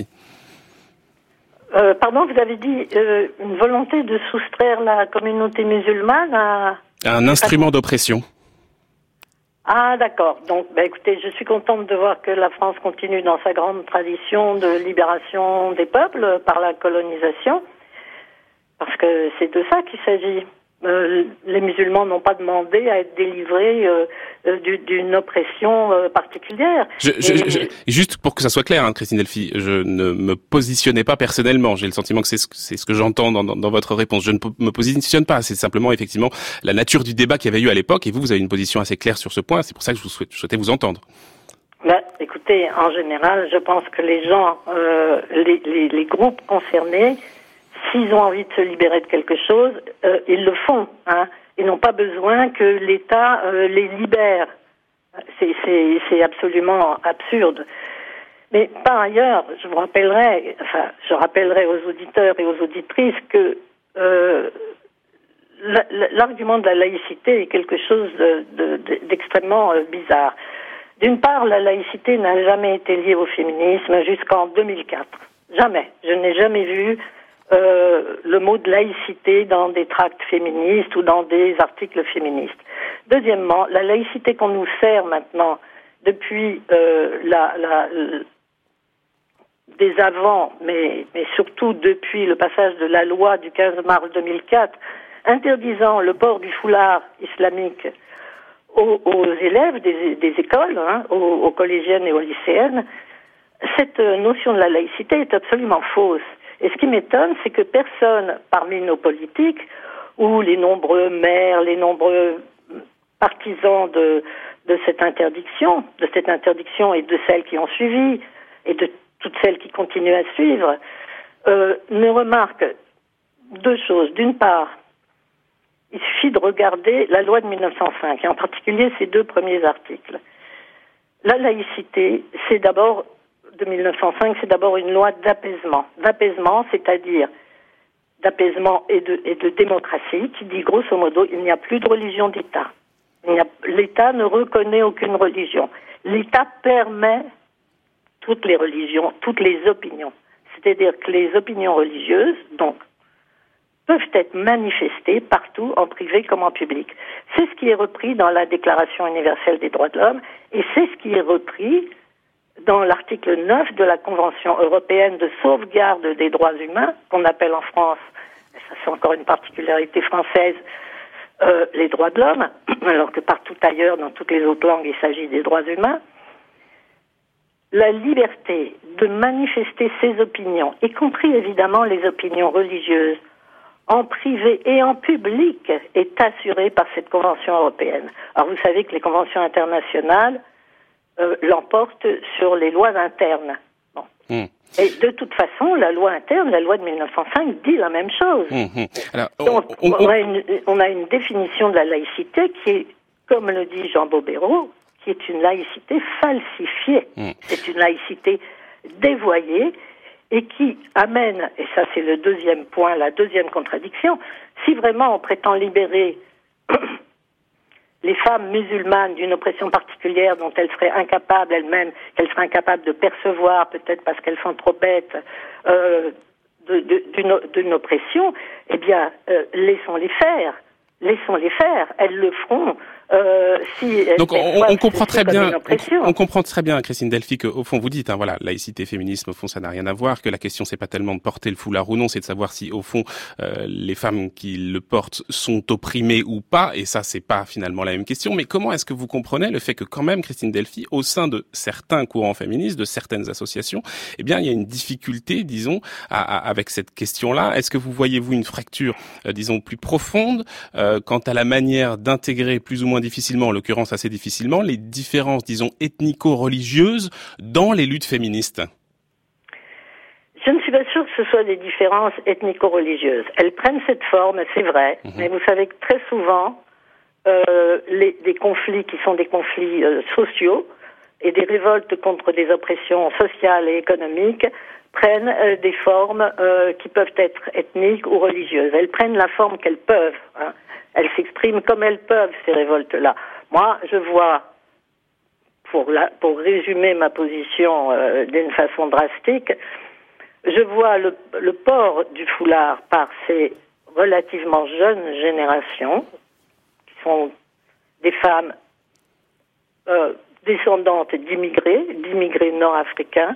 euh, Pardon, vous avez dit euh, une volonté de soustraire la communauté musulmane à... Un instrument d'oppression. Ah, d'accord. Donc, bah, écoutez, je suis contente de voir que la France continue dans sa grande tradition de libération des peuples par la colonisation. Parce que c'est de ça qu'il s'agit. Euh, les musulmans n'ont pas demandé à être délivrés euh, euh, d'une oppression euh, particulière. Je, je, Et... je, juste pour que ça soit clair, hein, Christine Delphi, je ne me positionnais pas personnellement. J'ai le sentiment que c'est ce, c'est ce que j'entends dans, dans, dans votre réponse. Je ne me positionne pas. C'est simplement effectivement la nature du débat qu'il y avait eu à l'époque. Et vous, vous avez une position assez claire sur ce point. C'est pour ça que je, vous souhaite, je souhaitais vous entendre. Ben, écoutez, en général, je pense que les gens, euh, les, les, les groupes concernés, s'ils ont envie de se libérer de quelque chose, euh, ils le font. Hein. Ils n'ont pas besoin que l'État euh, les libère. C'est, c'est, c'est absolument absurde. Mais par ailleurs, je vous rappellerai, enfin, je rappellerai aux auditeurs et aux auditrices que euh, la, la, l'argument de la laïcité est quelque chose de, de, de, d'extrêmement euh, bizarre. D'une part, la laïcité n'a jamais été liée au féminisme jusqu'en deux mille quatre. Jamais. Je n'ai jamais vu euh, le mot de laïcité dans des tracts féministes ou dans des articles féministes. Deuxièmement, la laïcité qu'on nous sert maintenant depuis euh, la, la, la des avants, mais, mais surtout depuis le passage de la loi du quinze mars deux mille quatre, interdisant le port du foulard islamique aux, aux élèves des, des écoles, hein, aux, aux collégiennes et aux lycéennes, cette notion de la laïcité est absolument fausse. Et ce qui m'étonne, c'est que personne parmi nos politiques, ou les nombreux maires, les nombreux partisans de, de cette interdiction, de cette interdiction et de celles qui ont suivi, et de toutes celles qui continuent à suivre, euh, ne remarquent deux choses. D'une part, il suffit de regarder la loi de mille neuf cent cinq, et en particulier ses deux premiers articles. La laïcité, c'est d'abord, de mille neuf cent cinq, c'est d'abord une loi d'apaisement. D'apaisement, c'est-à-dire d'apaisement et de, et de démocratie, qui dit grosso modo, il n'y a plus de religion d'État. Il n'y a, l'État ne reconnaît aucune religion. L'État permet toutes les religions, toutes les opinions. C'est-à-dire que les opinions religieuses, donc, peuvent être manifestées partout, en privé comme en public. C'est ce qui est repris dans la Déclaration universelle des droits de l'homme, et c'est ce qui est repris dans l'article neuf de la Convention européenne de sauvegarde des droits humains, qu'on appelle en France, et ça c'est encore une particularité française, euh, les droits de l'homme, alors que partout ailleurs, dans toutes les autres langues, il s'agit des droits humains. La liberté de manifester ses opinions, y compris évidemment les opinions religieuses, en privé et en public, est assurée par cette Convention européenne. Alors vous savez que les conventions internationales euh, l'emportent sur les lois internes. Bon. Mmh. Et de toute façon, la loi interne, la loi de mille neuf cent cinq, dit la même chose. Mmh. Alors, on, Donc, on, on, a une, on a une définition de la laïcité qui est, comme le dit Jean Bobéro, qui est une laïcité falsifiée. Mmh. C'est une laïcité dévoyée et qui amène, et ça c'est le deuxième point, la deuxième contradiction, si vraiment on prétend libérer les femmes musulmanes d'une oppression particulière dont elles seraient incapables elles-mêmes, qu'elles seraient incapables de percevoir, peut-être parce qu'elles sont trop bêtes, euh, de, de, d'une, d'une oppression, eh bien, euh, laissons-les faire. Laissons-les faire. Elles le feront. Euh, si Donc on, on comprend très bien, on, on comprend très bien, Christine Delphy, que au fond vous dites, hein, voilà, laïcité, féminisme, au fond ça n'a rien à voir, que la question c'est pas tellement de porter le foulard ou non, c'est de savoir si au fond euh, les femmes qui le portent sont opprimées ou pas, et ça c'est pas finalement la même question. Mais comment est-ce que vous comprenez le fait que quand même, Christine Delphy, au sein de certains courants féministes, de certaines associations, eh bien il y a une difficulté, disons, à, à, avec cette question-là. Est-ce que vous voyez-vous une fracture, euh, disons, plus profonde euh, quant à la manière d'intégrer plus ou moins difficilement, en l'occurrence assez difficilement, les différences, disons, ethnico-religieuses dans les luttes féministes? Je ne suis pas sûre que ce soit des différences ethnico-religieuses. Elles prennent cette forme, c'est vrai, mmh. mais vous savez que très souvent, euh, les, des conflits qui sont des conflits euh, sociaux et des révoltes contre des oppressions sociales et économiques prennent euh, des formes euh, qui peuvent être ethniques ou religieuses. Elles prennent la forme qu'elles peuvent, hein. Elles s'expriment comme elles peuvent, ces révoltes-là. Moi, je vois, pour, la, pour résumer ma position euh, d'une façon drastique, je vois le, le port du foulard par ces relativement jeunes générations, qui sont des femmes euh, descendantes d'immigrés, d'immigrés nord-africains,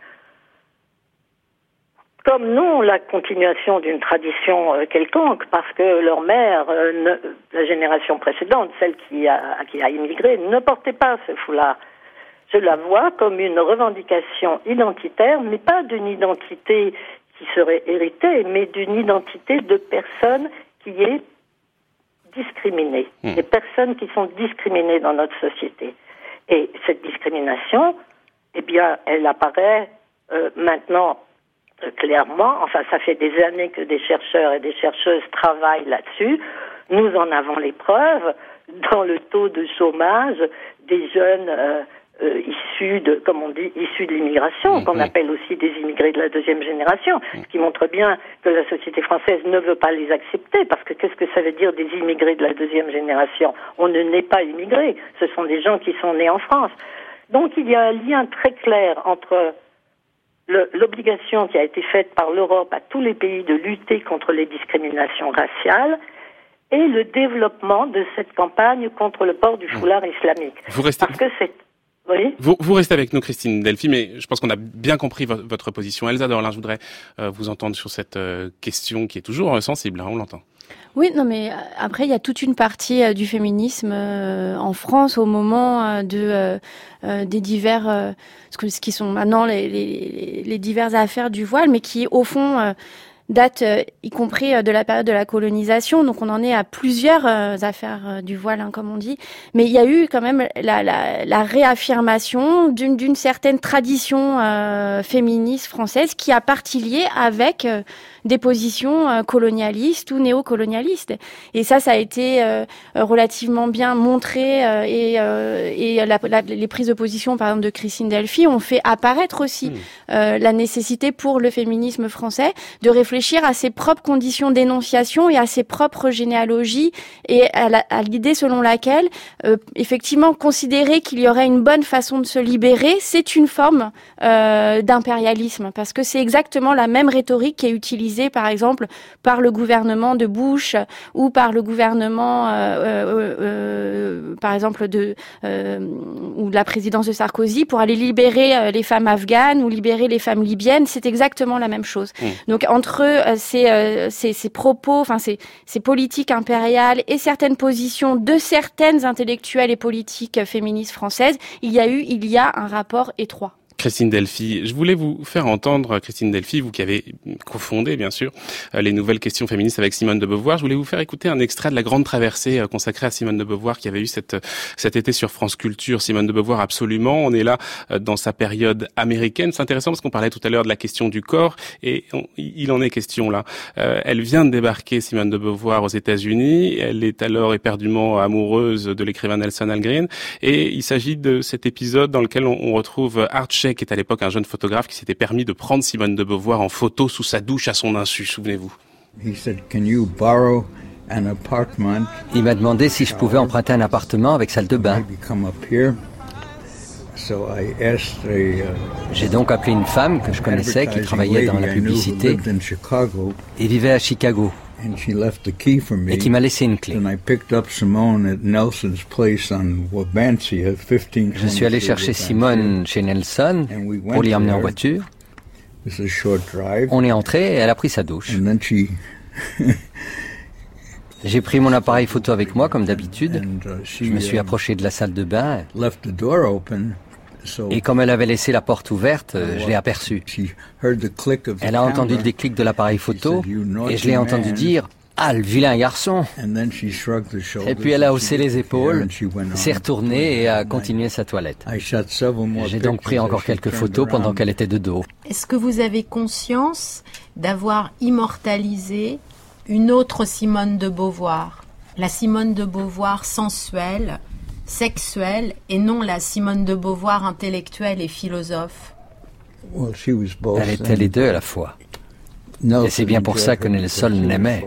comme non la continuation d'une tradition euh, quelconque, parce que leur mère, euh, ne, la génération précédente, celle qui a, qui a immigré, ne portait pas ce foulard. Je la vois comme une revendication identitaire, mais pas d'une identité qui serait héritée, mais d'une identité de personnes qui est discriminée, mmh. des personnes qui sont discriminées dans notre société. Et cette discrimination, eh bien, elle apparaît euh, maintenant clairement, enfin ça fait des années que des chercheurs et des chercheuses travaillent là-dessus, nous en avons les preuves dans le taux de chômage des jeunes euh, euh, issus de, comme on dit, issus de l'immigration, mmh, qu'on mmh. appelle aussi des immigrés de la deuxième génération, mmh. ce qui montre bien que la société française ne veut pas les accepter, parce que qu'est-ce que ça veut dire des immigrés de la deuxième génération? On ne naît pas immigrés, ce sont des gens qui sont nés en France. Donc il y a un lien très clair entre le, l'obligation qui a été faite par l'Europe à tous les pays de lutter contre les discriminations raciales et le développement de cette campagne contre le port du foulard islamique. Vous restez... Parce que c'est... Oui. Vous, vous restez avec nous, Christine Delphi, mais je pense qu'on a bien compris vo- votre position. Elsa Dorlin, je voudrais euh, vous entendre sur cette euh, question qui est toujours euh, sensible, hein, on l'entend. Oui, non, mais après, il y a toute une partie euh, du féminisme euh, en France au moment euh, de euh, euh, des divers, euh, ce qui sont maintenant les, les, les diverses affaires du voile, mais qui, au fond, euh, datent euh, y compris euh, de la période de la colonisation. Donc, on en est à plusieurs euh, affaires euh, du voile, hein, comme on dit. Mais il y a eu quand même la, la, la réaffirmation d'une, d'une certaine tradition euh, féministe française qui a partie liée avec euh, des positions euh, colonialistes ou néocolonialistes. Et ça, ça a été euh, relativement bien montré euh, et, euh, et la, la, les prises de position, par exemple, de Christine Delphi ont fait apparaître aussi mmh. euh, la nécessité pour le féminisme français de réfléchir à ses propres conditions d'énonciation et à ses propres généalogies et à, la, à l'idée selon laquelle, euh, effectivement, considérer qu'il y aurait une bonne façon de se libérer, c'est une forme euh, d'impérialisme, parce que c'est exactement la même rhétorique qui est utilisée par exemple par le gouvernement de Bush ou par le gouvernement euh, euh, euh, par exemple de euh, ou de la présidence de Sarkozy pour aller libérer euh, les femmes afghanes ou libérer les femmes libyennes. C'est exactement la même chose. Mmh. Donc entre euh, ces, euh, ces, ces propos, enfin ces, ces politiques impériales et certaines positions de certaines intellectuelles et politiques féministes françaises, il y a eu, il y a un rapport étroit. Christine Delphi, je voulais vous faire entendre, Christine Delphi, vous qui avez cofondé, bien sûr, les nouvelles questions féministes avec Simone de Beauvoir, je voulais vous faire écouter un extrait de La Grande Traversée consacrée à Simone de Beauvoir qui avait eu cette, cet été sur France Culture. Simone de Beauvoir, absolument, on est là dans sa période américaine. C'est intéressant parce qu'on parlait tout à l'heure de la question du corps et on, il en est question là. Euh, elle vient de débarquer, Simone de Beauvoir, aux États-Unis. Elle est alors éperdument amoureuse de l'écrivain Nelson Algren et il s'agit de cet épisode dans lequel on, on retrouve Art Sheck, qui est à l'époque un jeune photographe qui s'était permis de prendre Simone de Beauvoir en photo sous sa douche à son insu, souvenez-vous. He said, "Can you borrow an apartment?" Il m'a demandé si je pouvais emprunter un appartement avec salle de bain. So I asked a, uh, J'ai donc appelé une femme que je connaissais qui travaillait dans la publicité et vivait à Chicago. Et qui m'a laissé une clé. Je suis allé chercher Simone chez Nelson pour l'y emmener en voiture. On est entré et elle a pris sa douche. J'ai pris mon appareil photo avec moi comme d'habitude. Je me suis approché de la salle de bain. Et comme elle avait laissé la porte ouverte, je l'ai aperçue. Elle a entendu le déclic de l'appareil photo et je l'ai entendu dire « Ah, le vilain garçon !» Et puis elle a haussé les épaules, s'est retournée et a continué sa toilette. J'ai donc pris encore quelques photos pendant qu'elle était de dos. Est-ce que vous avez conscience d'avoir immortalisé une autre Simone de Beauvoir, la Simone de Beauvoir sensuelle, sexuelle, et non la Simone de Beauvoir intellectuelle et philosophe? Elle était les deux à la fois. Et c'est bien pour ça que Nelson l'aimait.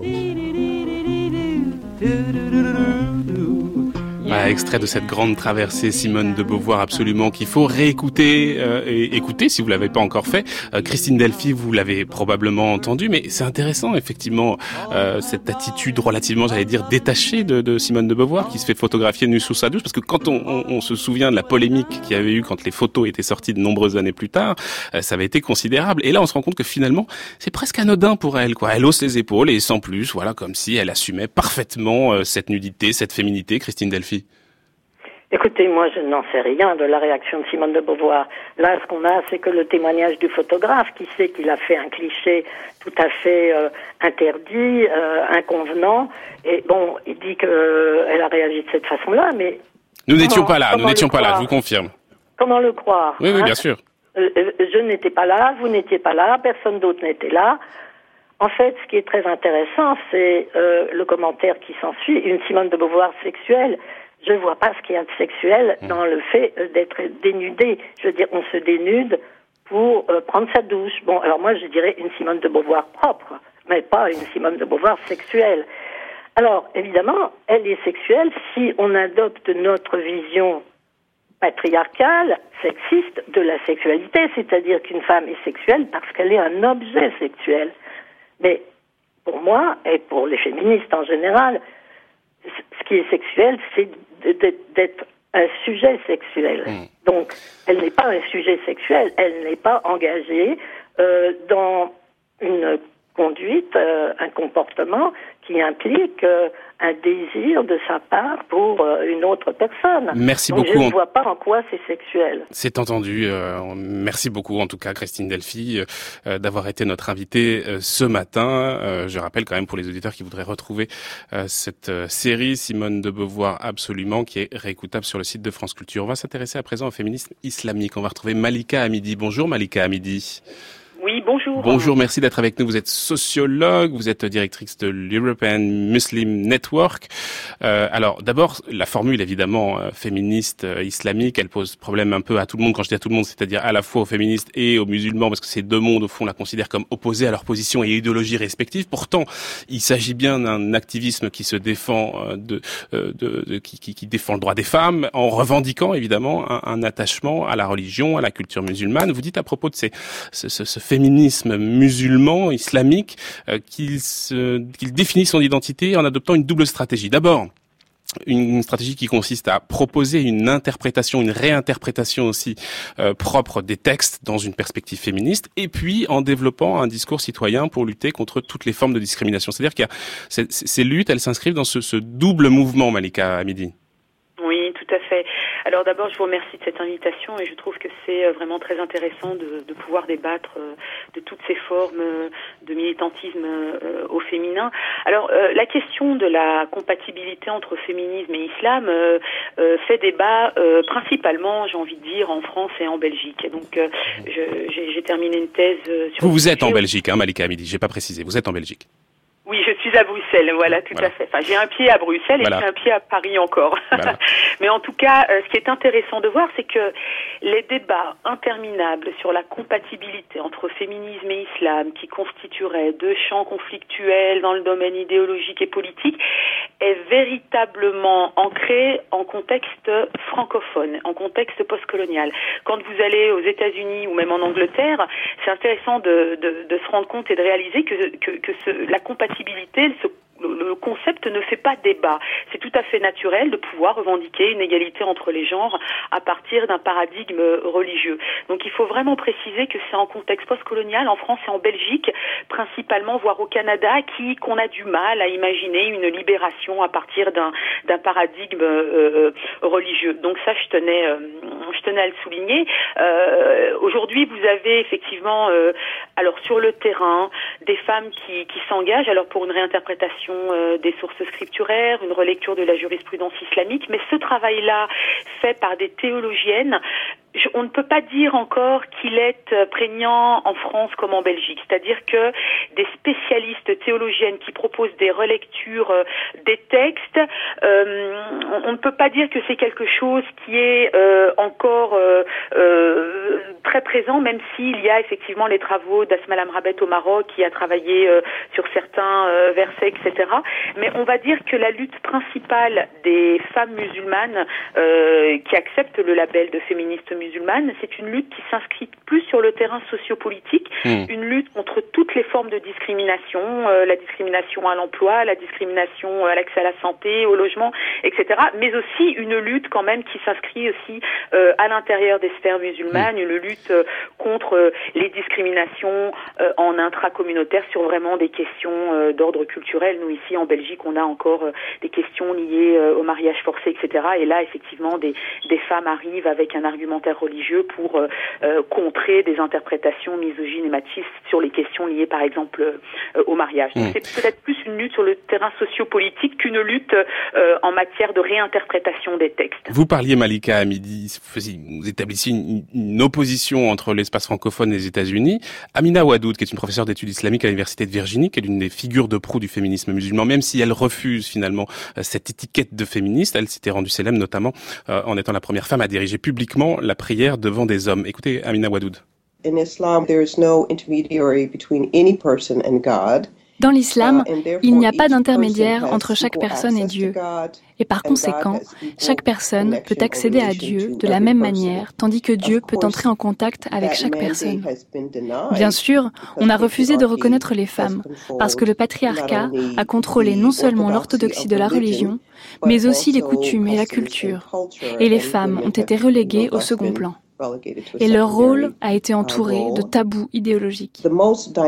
Ah, extrait de cette grande traversée Simone de Beauvoir absolument qu'il faut réécouter euh, et écouter si vous l'avez pas encore fait. Euh, Christine Delphi, vous l'avez probablement entendu, mais c'est intéressant effectivement euh, cette attitude relativement, j'allais dire, détachée de, de Simone de Beauvoir qui se fait photographier nue sous sa douche, parce que quand on, on, on se souvient de la polémique qu'il y avait eu quand les photos étaient sorties de nombreuses années plus tard, euh, ça avait été considérable. Et là, on se rend compte que finalement, c'est presque anodin pour elle, quoi. Elle hausse les épaules et sans plus, voilà, comme si elle assumait parfaitement euh, cette nudité, cette féminité, Christine Delphi. Écoutez, moi, je n'en sais rien de la réaction de Simone de Beauvoir. Là, ce qu'on a, c'est que le témoignage du photographe, qui sait qu'il a fait un cliché tout à fait euh, interdit, euh, inconvenant. Et bon, il dit qu'elle euh, a réagi de cette façon-là, mais... Nous n'étions pas là, nous n'étions pas là, je vous confirme. Comment le croire? Oui, oui, hein? bien sûr. Euh, je n'étais pas là, vous n'étiez pas là, personne d'autre n'était là. En fait, ce qui est très intéressant, c'est euh, le commentaire qui s'ensuit. Une Simone de Beauvoir sexuelle... je ne vois pas ce qu'il y a de sexuel dans le fait d'être dénudé. Je veux dire, on se dénude pour euh, prendre sa douche. Bon, alors moi, je dirais une Simone de Beauvoir propre, mais pas une Simone de Beauvoir sexuelle. Alors, évidemment, elle est sexuelle si on adopte notre vision patriarcale, sexiste de la sexualité, c'est-à-dire qu'une femme est sexuelle parce qu'elle est un objet sexuel. Mais pour moi, et pour les féministes en général, ce qui est sexuel, c'est d'être un sujet sexuel. Mmh. Donc, elle n'est pas un sujet sexuel, elle n'est pas engagée euh, dans une conduite, euh, un comportement qui implique euh, un désir de sa part pour euh, une autre personne. Merci Donc, beaucoup. Je ne vois pas en quoi c'est sexuel. C'est entendu. Euh, merci beaucoup, en tout cas, Christine Delphi, euh, d'avoir été notre invitée euh, ce matin. Euh, je rappelle quand même pour les auditeurs qui voudraient retrouver euh, cette euh, série Simone de Beauvoir absolument, qui est réécoutable sur le site de France Culture. On va s'intéresser à présent au féminisme islamique. On va retrouver Malika Hamidi. Bonjour Malika Hamidi. Oui, bonjour. Bonjour, merci d'être avec nous. Vous êtes sociologue, vous êtes directrice de l'European Muslim Network. Euh, alors, d'abord, la formule, évidemment, euh, féministe, euh, islamique, elle pose problème un peu à tout le monde. Quand je dis à tout le monde, c'est-à-dire à la fois aux féministes et aux musulmans, parce que ces deux mondes, au fond, la considèrent comme opposés à leurs positions et idéologies respectives. Pourtant, il s'agit bien d'un activisme qui se défend, euh, de, euh, de, de qui, qui, qui défend le droit des femmes, en revendiquant, évidemment, un, un attachement à la religion, à la culture musulmane. Vous dites à propos de ces, ce, ce, ce féminisme musulman, islamique, euh, qu'il, se, qu'il définit son identité en adoptant une double stratégie. D'abord, une stratégie qui consiste à proposer une interprétation, une réinterprétation aussi euh, propre des textes dans une perspective féministe, et puis en développant un discours citoyen pour lutter contre toutes les formes de discrimination. C'est-à-dire qu'il y a ces, ces luttes, elles s'inscrivent dans ce, ce double mouvement, Malika Hamidi. Oui, tout à fait. Alors d'abord, je vous remercie de cette invitation et je trouve que c'est vraiment très intéressant de, de pouvoir débattre de toutes ces formes de militantisme au féminin. Alors euh, la question de la compatibilité entre féminisme et islam euh, euh, fait débat euh, principalement, j'ai envie de dire, en France et en Belgique. Et donc euh, je, j'ai, j'ai terminé une thèse sur... Vous, vous êtes en Belgique, hein, Malika Hamidi, j'ai pas précisé, vous êtes en Belgique. Oui, je suis à Bruxelles, voilà, tout voilà. à fait. Enfin, j'ai un pied à Bruxelles voilà. et j'ai un pied à Paris encore. Voilà. Mais en tout cas, euh, ce qui est intéressant de voir, c'est que les débats interminables sur la compatibilité entre féminisme et islam, qui constitueraient deux champs conflictuels dans le domaine idéologique et politique, est véritablement ancré en contexte francophone, en contexte postcolonial. Quand vous allez aux États-Unis ou même en Angleterre, c'est intéressant de, de, de se rendre compte et de réaliser que, que, que ce, la compatibilité ce le concept ne fait pas débat. C'est tout à fait naturel de pouvoir revendiquer une égalité entre les genres à partir d'un paradigme religieux. Donc il faut vraiment préciser que c'est en contexte postcolonial, en France et en Belgique, principalement, voire au Canada, qui qu'on a du mal à imaginer une libération à partir d'un, d'un paradigme euh, religieux. Donc ça, je tenais, euh, je tenais à le souligner. Euh, aujourd'hui, vous avez effectivement, euh, alors sur le terrain, des femmes qui, qui s'engagent, alors pour une réinterprétation des sources scripturaires, une relecture de la jurisprudence islamique, mais ce travail-là, fait par des théologiennes, je, on ne peut pas dire encore qu'il est prégnant en France comme en Belgique. C'est-à-dire que des spécialistes théologiennes qui proposent des relectures euh, des textes, euh, on, on ne peut pas dire que c'est quelque chose qui est euh, encore euh, euh, très présent, même s'il y a effectivement les travaux d'Asma Lamrabet au Maroc qui a travaillé euh, sur certains euh, versets, et cetera. Mais on va dire que la lutte principale des femmes musulmanes euh, qui acceptent le label de féministes musulmanes, c'est une lutte qui s'inscrit plus sur le terrain sociopolitique, mmh. une lutte contre toutes les formes de discrimination, euh, la discrimination à l'emploi, la discrimination à l'accès à la santé, au logement, et cetera. Mais aussi une lutte quand même qui s'inscrit aussi euh, à l'intérieur des sphères musulmanes, mmh. une lutte euh, contre euh, les discriminations euh, en intracommunautaire sur vraiment des questions euh, d'ordre culturel. Nous ici en Belgique, on a encore euh, des questions liées euh, au mariage forcé, et cetera. Et là, effectivement, des, des femmes arrivent avec un argumentaire interreligieux pour euh, euh, contrer des interprétations misogynes et machistes sur les questions liées par exemple euh, au mariage. Donc, mmh. c'est peut-être plus une lutte sur le terrain sociopolitique qu'une lutte euh, en matière de réinterprétation des textes. Vous parliez, Malika Hamidi, vous établissiez une, une opposition entre l'espace francophone et les États-Unis. Amina Ouadoud, qui est une professeure d'études islamiques à l'université de Virginie, qui est l'une des figures de proue du féminisme musulman, même si elle refuse finalement cette étiquette de féministe, elle s'était rendue célèbre notamment euh, en étant la première femme à diriger publiquement la prière devant des hommes. Écoutez Amina Ouadoud. In Islam, there is no intermediary between any person and God. Dans l'islam, il n'y a pas d'intermédiaire entre chaque personne et Dieu. Et par conséquent, chaque personne peut accéder à Dieu de la même manière, tandis que Dieu peut entrer en contact avec chaque personne. Bien sûr, on a refusé de reconnaître les femmes, parce que le patriarcat a contrôlé non seulement l'orthodoxie de la religion, mais aussi les coutumes et la culture. Et les femmes ont été reléguées au second plan. Et leur rôle a été entouré de tabous idéologiques. Le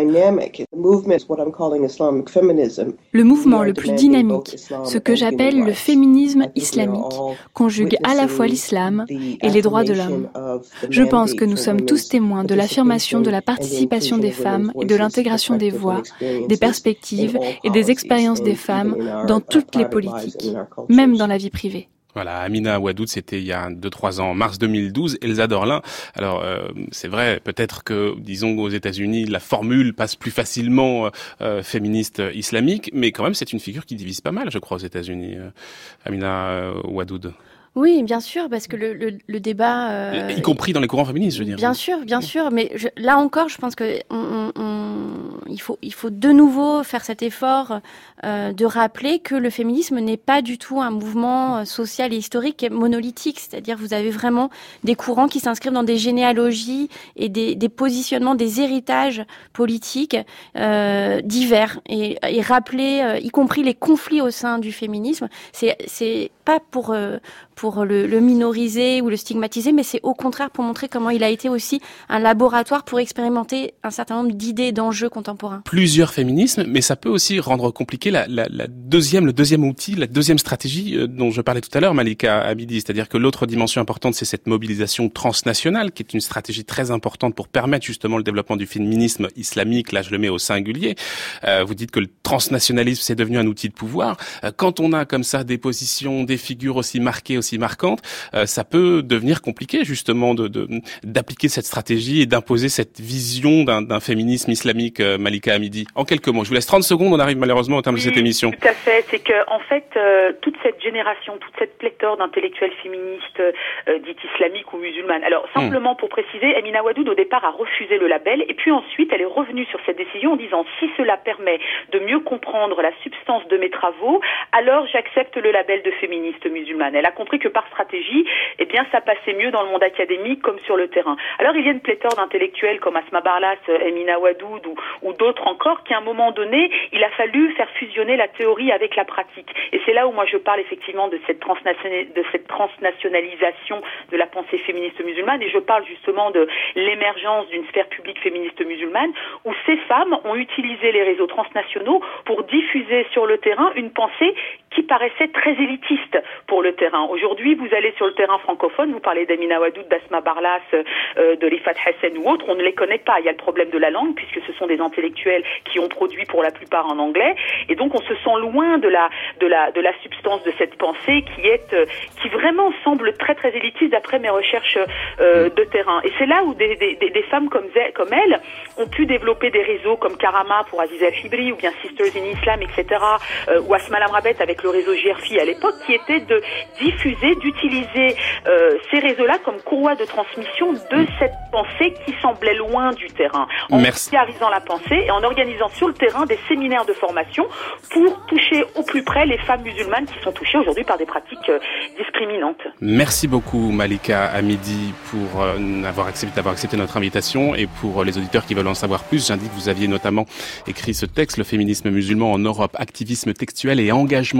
mouvement le plus dynamique, ce que j'appelle le féminisme islamique, conjugue à la fois l'islam et les droits de l'homme. Je pense que nous sommes tous témoins de l'affirmation de la participation des femmes et de l'intégration des voix, des perspectives et des expériences des femmes dans toutes les politiques, même dans la vie privée. Voilà, Amina Ouadoud, c'était il y a deux trois ans, en mars deux mille douze. Elsa Dorlin, alors euh, c'est vrai, peut-être que, disons, aux États-Unis, la formule passe plus facilement euh, féministe islamique, mais quand même, c'est une figure qui divise pas mal, je crois, aux États-Unis, euh, Amina euh, Ouadoud. Oui, bien sûr, parce que le, le, le débat... Euh, y compris dans les courants féministes, je veux dire. Bien sûr, bien sûr, mais je, là encore, je pense que on, on, on, il faut, il faut de nouveau faire cet effort euh, de rappeler que le féminisme n'est pas du tout un mouvement social et historique monolithique, c'est-à-dire vous avez vraiment des courants qui s'inscrivent dans des généalogies et des, des positionnements, des héritages politiques euh, divers, et, et rappeler, euh, y compris les conflits au sein du féminisme, c'est, c'est pas pour... Euh, pour le, le minoriser ou le stigmatiser, mais c'est au contraire pour montrer comment il a été aussi un laboratoire pour expérimenter un certain nombre d'idées et d'enjeux contemporains. Plusieurs féminismes, mais ça peut aussi rendre compliqué la, la, la deuxième, le deuxième outil, la deuxième stratégie euh, dont je parlais tout à l'heure, Malika Hamidi, c'est-à-dire que l'autre dimension importante, c'est cette mobilisation transnationale, qui est une stratégie très importante pour permettre justement le développement du féminisme islamique. Là, je le mets au singulier. Euh, vous dites que le transnationalisme, c'est devenu un outil de pouvoir. Euh, quand on a comme ça des positions, des figures aussi marquées, aussi marquante, euh, ça peut devenir compliqué justement de, de d'appliquer cette stratégie et d'imposer cette vision d'un, d'un féminisme islamique, euh, Malika Hamidi. En quelques mots, je vous laisse trente secondes, on arrive malheureusement au terme oui, de cette émission. Tout à fait, c'est que en fait euh, toute cette génération, toute cette pléthore d'intellectuels féministes euh, dites islamiques ou musulmanes. Alors simplement hum. pour préciser, Amina Ouadoud au départ a refusé le label et puis ensuite elle est revenue sur cette décision en disant si cela permet de mieux comprendre la substance de mes travaux, alors j'accepte le label de féministe musulmane. Elle a compris que par stratégie, eh bien, ça passait mieux dans le monde académique comme sur le terrain. Alors, il y a une pléthore d'intellectuels comme Asma Barlas, Amina Ouadoud ou, ou d'autres encore qui, à un moment donné, il a fallu faire fusionner la théorie avec la pratique. Et c'est là où moi je parle effectivement de cette, transnationa- de cette transnationalisation de la pensée féministe musulmane et je parle justement de l'émergence d'une sphère publique féministe musulmane où ces femmes ont utilisé les réseaux transnationaux pour diffuser sur le terrain une pensée qui paraissait très élitiste pour le terrain. Aujourd'hui, vous allez sur le terrain francophone, vous parlez d'Amina Ouadoud, d'Asma Barlas, euh, de Rifat Hassan ou autres, on ne les connaît pas. Il y a le problème de la langue, puisque ce sont des intellectuels qui ont produit pour la plupart en anglais, et donc on se sent loin de la de la de la substance de cette pensée qui est euh, qui vraiment semble très très élitiste d'après mes recherches euh, de terrain. Et c'est là où des des, des femmes comme comme elle ont pu développer des réseaux comme Karama pour Aziza El-Fibri ou bien Sisters in Islam, et cetera. Euh, ou Asma Lamrabet avec le réseau G R F I à l'époque, qui était de diffuser, d'utiliser euh, ces réseaux-là comme courroie de transmission de cette pensée qui semblait loin du terrain, en popularisant la pensée et en organisant sur le terrain des séminaires de formation pour toucher au plus près les femmes musulmanes qui sont touchées aujourd'hui par des pratiques euh, discriminantes. Merci beaucoup Malika Hamidi pour euh, avoir accepté, d'avoir accepté notre invitation, et pour euh, les auditeurs qui veulent en savoir plus, j'indique que vous aviez notamment écrit ce texte, Le féminisme musulman en Europe, activisme textuel et engagement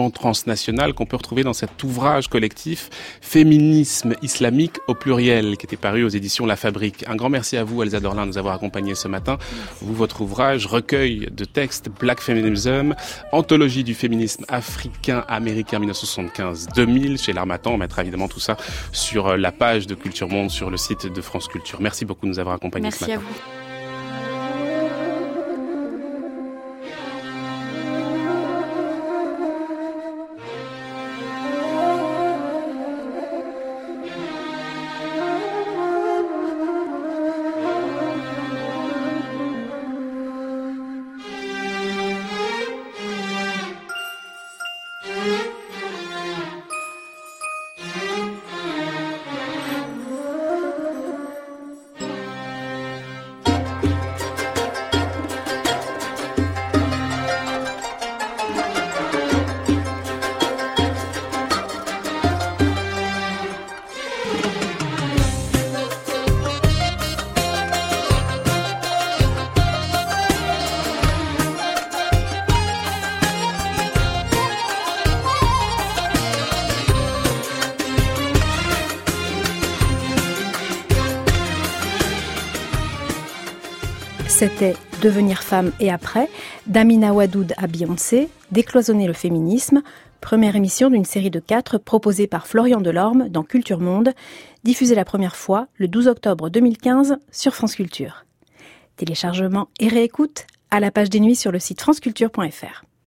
mouvement transnational qu'on peut retrouver dans cet ouvrage collectif Féminisme islamique au pluriel, qui était paru aux éditions La Fabrique. Un grand merci à vous, Elsa Dorlin, de nous avoir accompagnés ce matin. Vous, votre ouvrage, recueil de textes Black Feminism, anthologie du féminisme africain-américain dix-neuf cent soixante-quinze deux mille, chez l'Harmattan. On mettra évidemment tout ça sur la page de Culture Monde, sur le site de France Culture. Merci beaucoup de nous avoir accompagnés merci ce matin. Merci à vous. C'était Devenir femme et après, d'Amina Wadoud à Beyoncé, Décloisonner le féminisme, première émission d'une série de quatre proposée par Florian Delorme dans Culture Monde, diffusée la première fois le douze octobre deux mille quinze sur France Culture. Téléchargement et réécoute à la page des nuits sur le site franceculture point f r.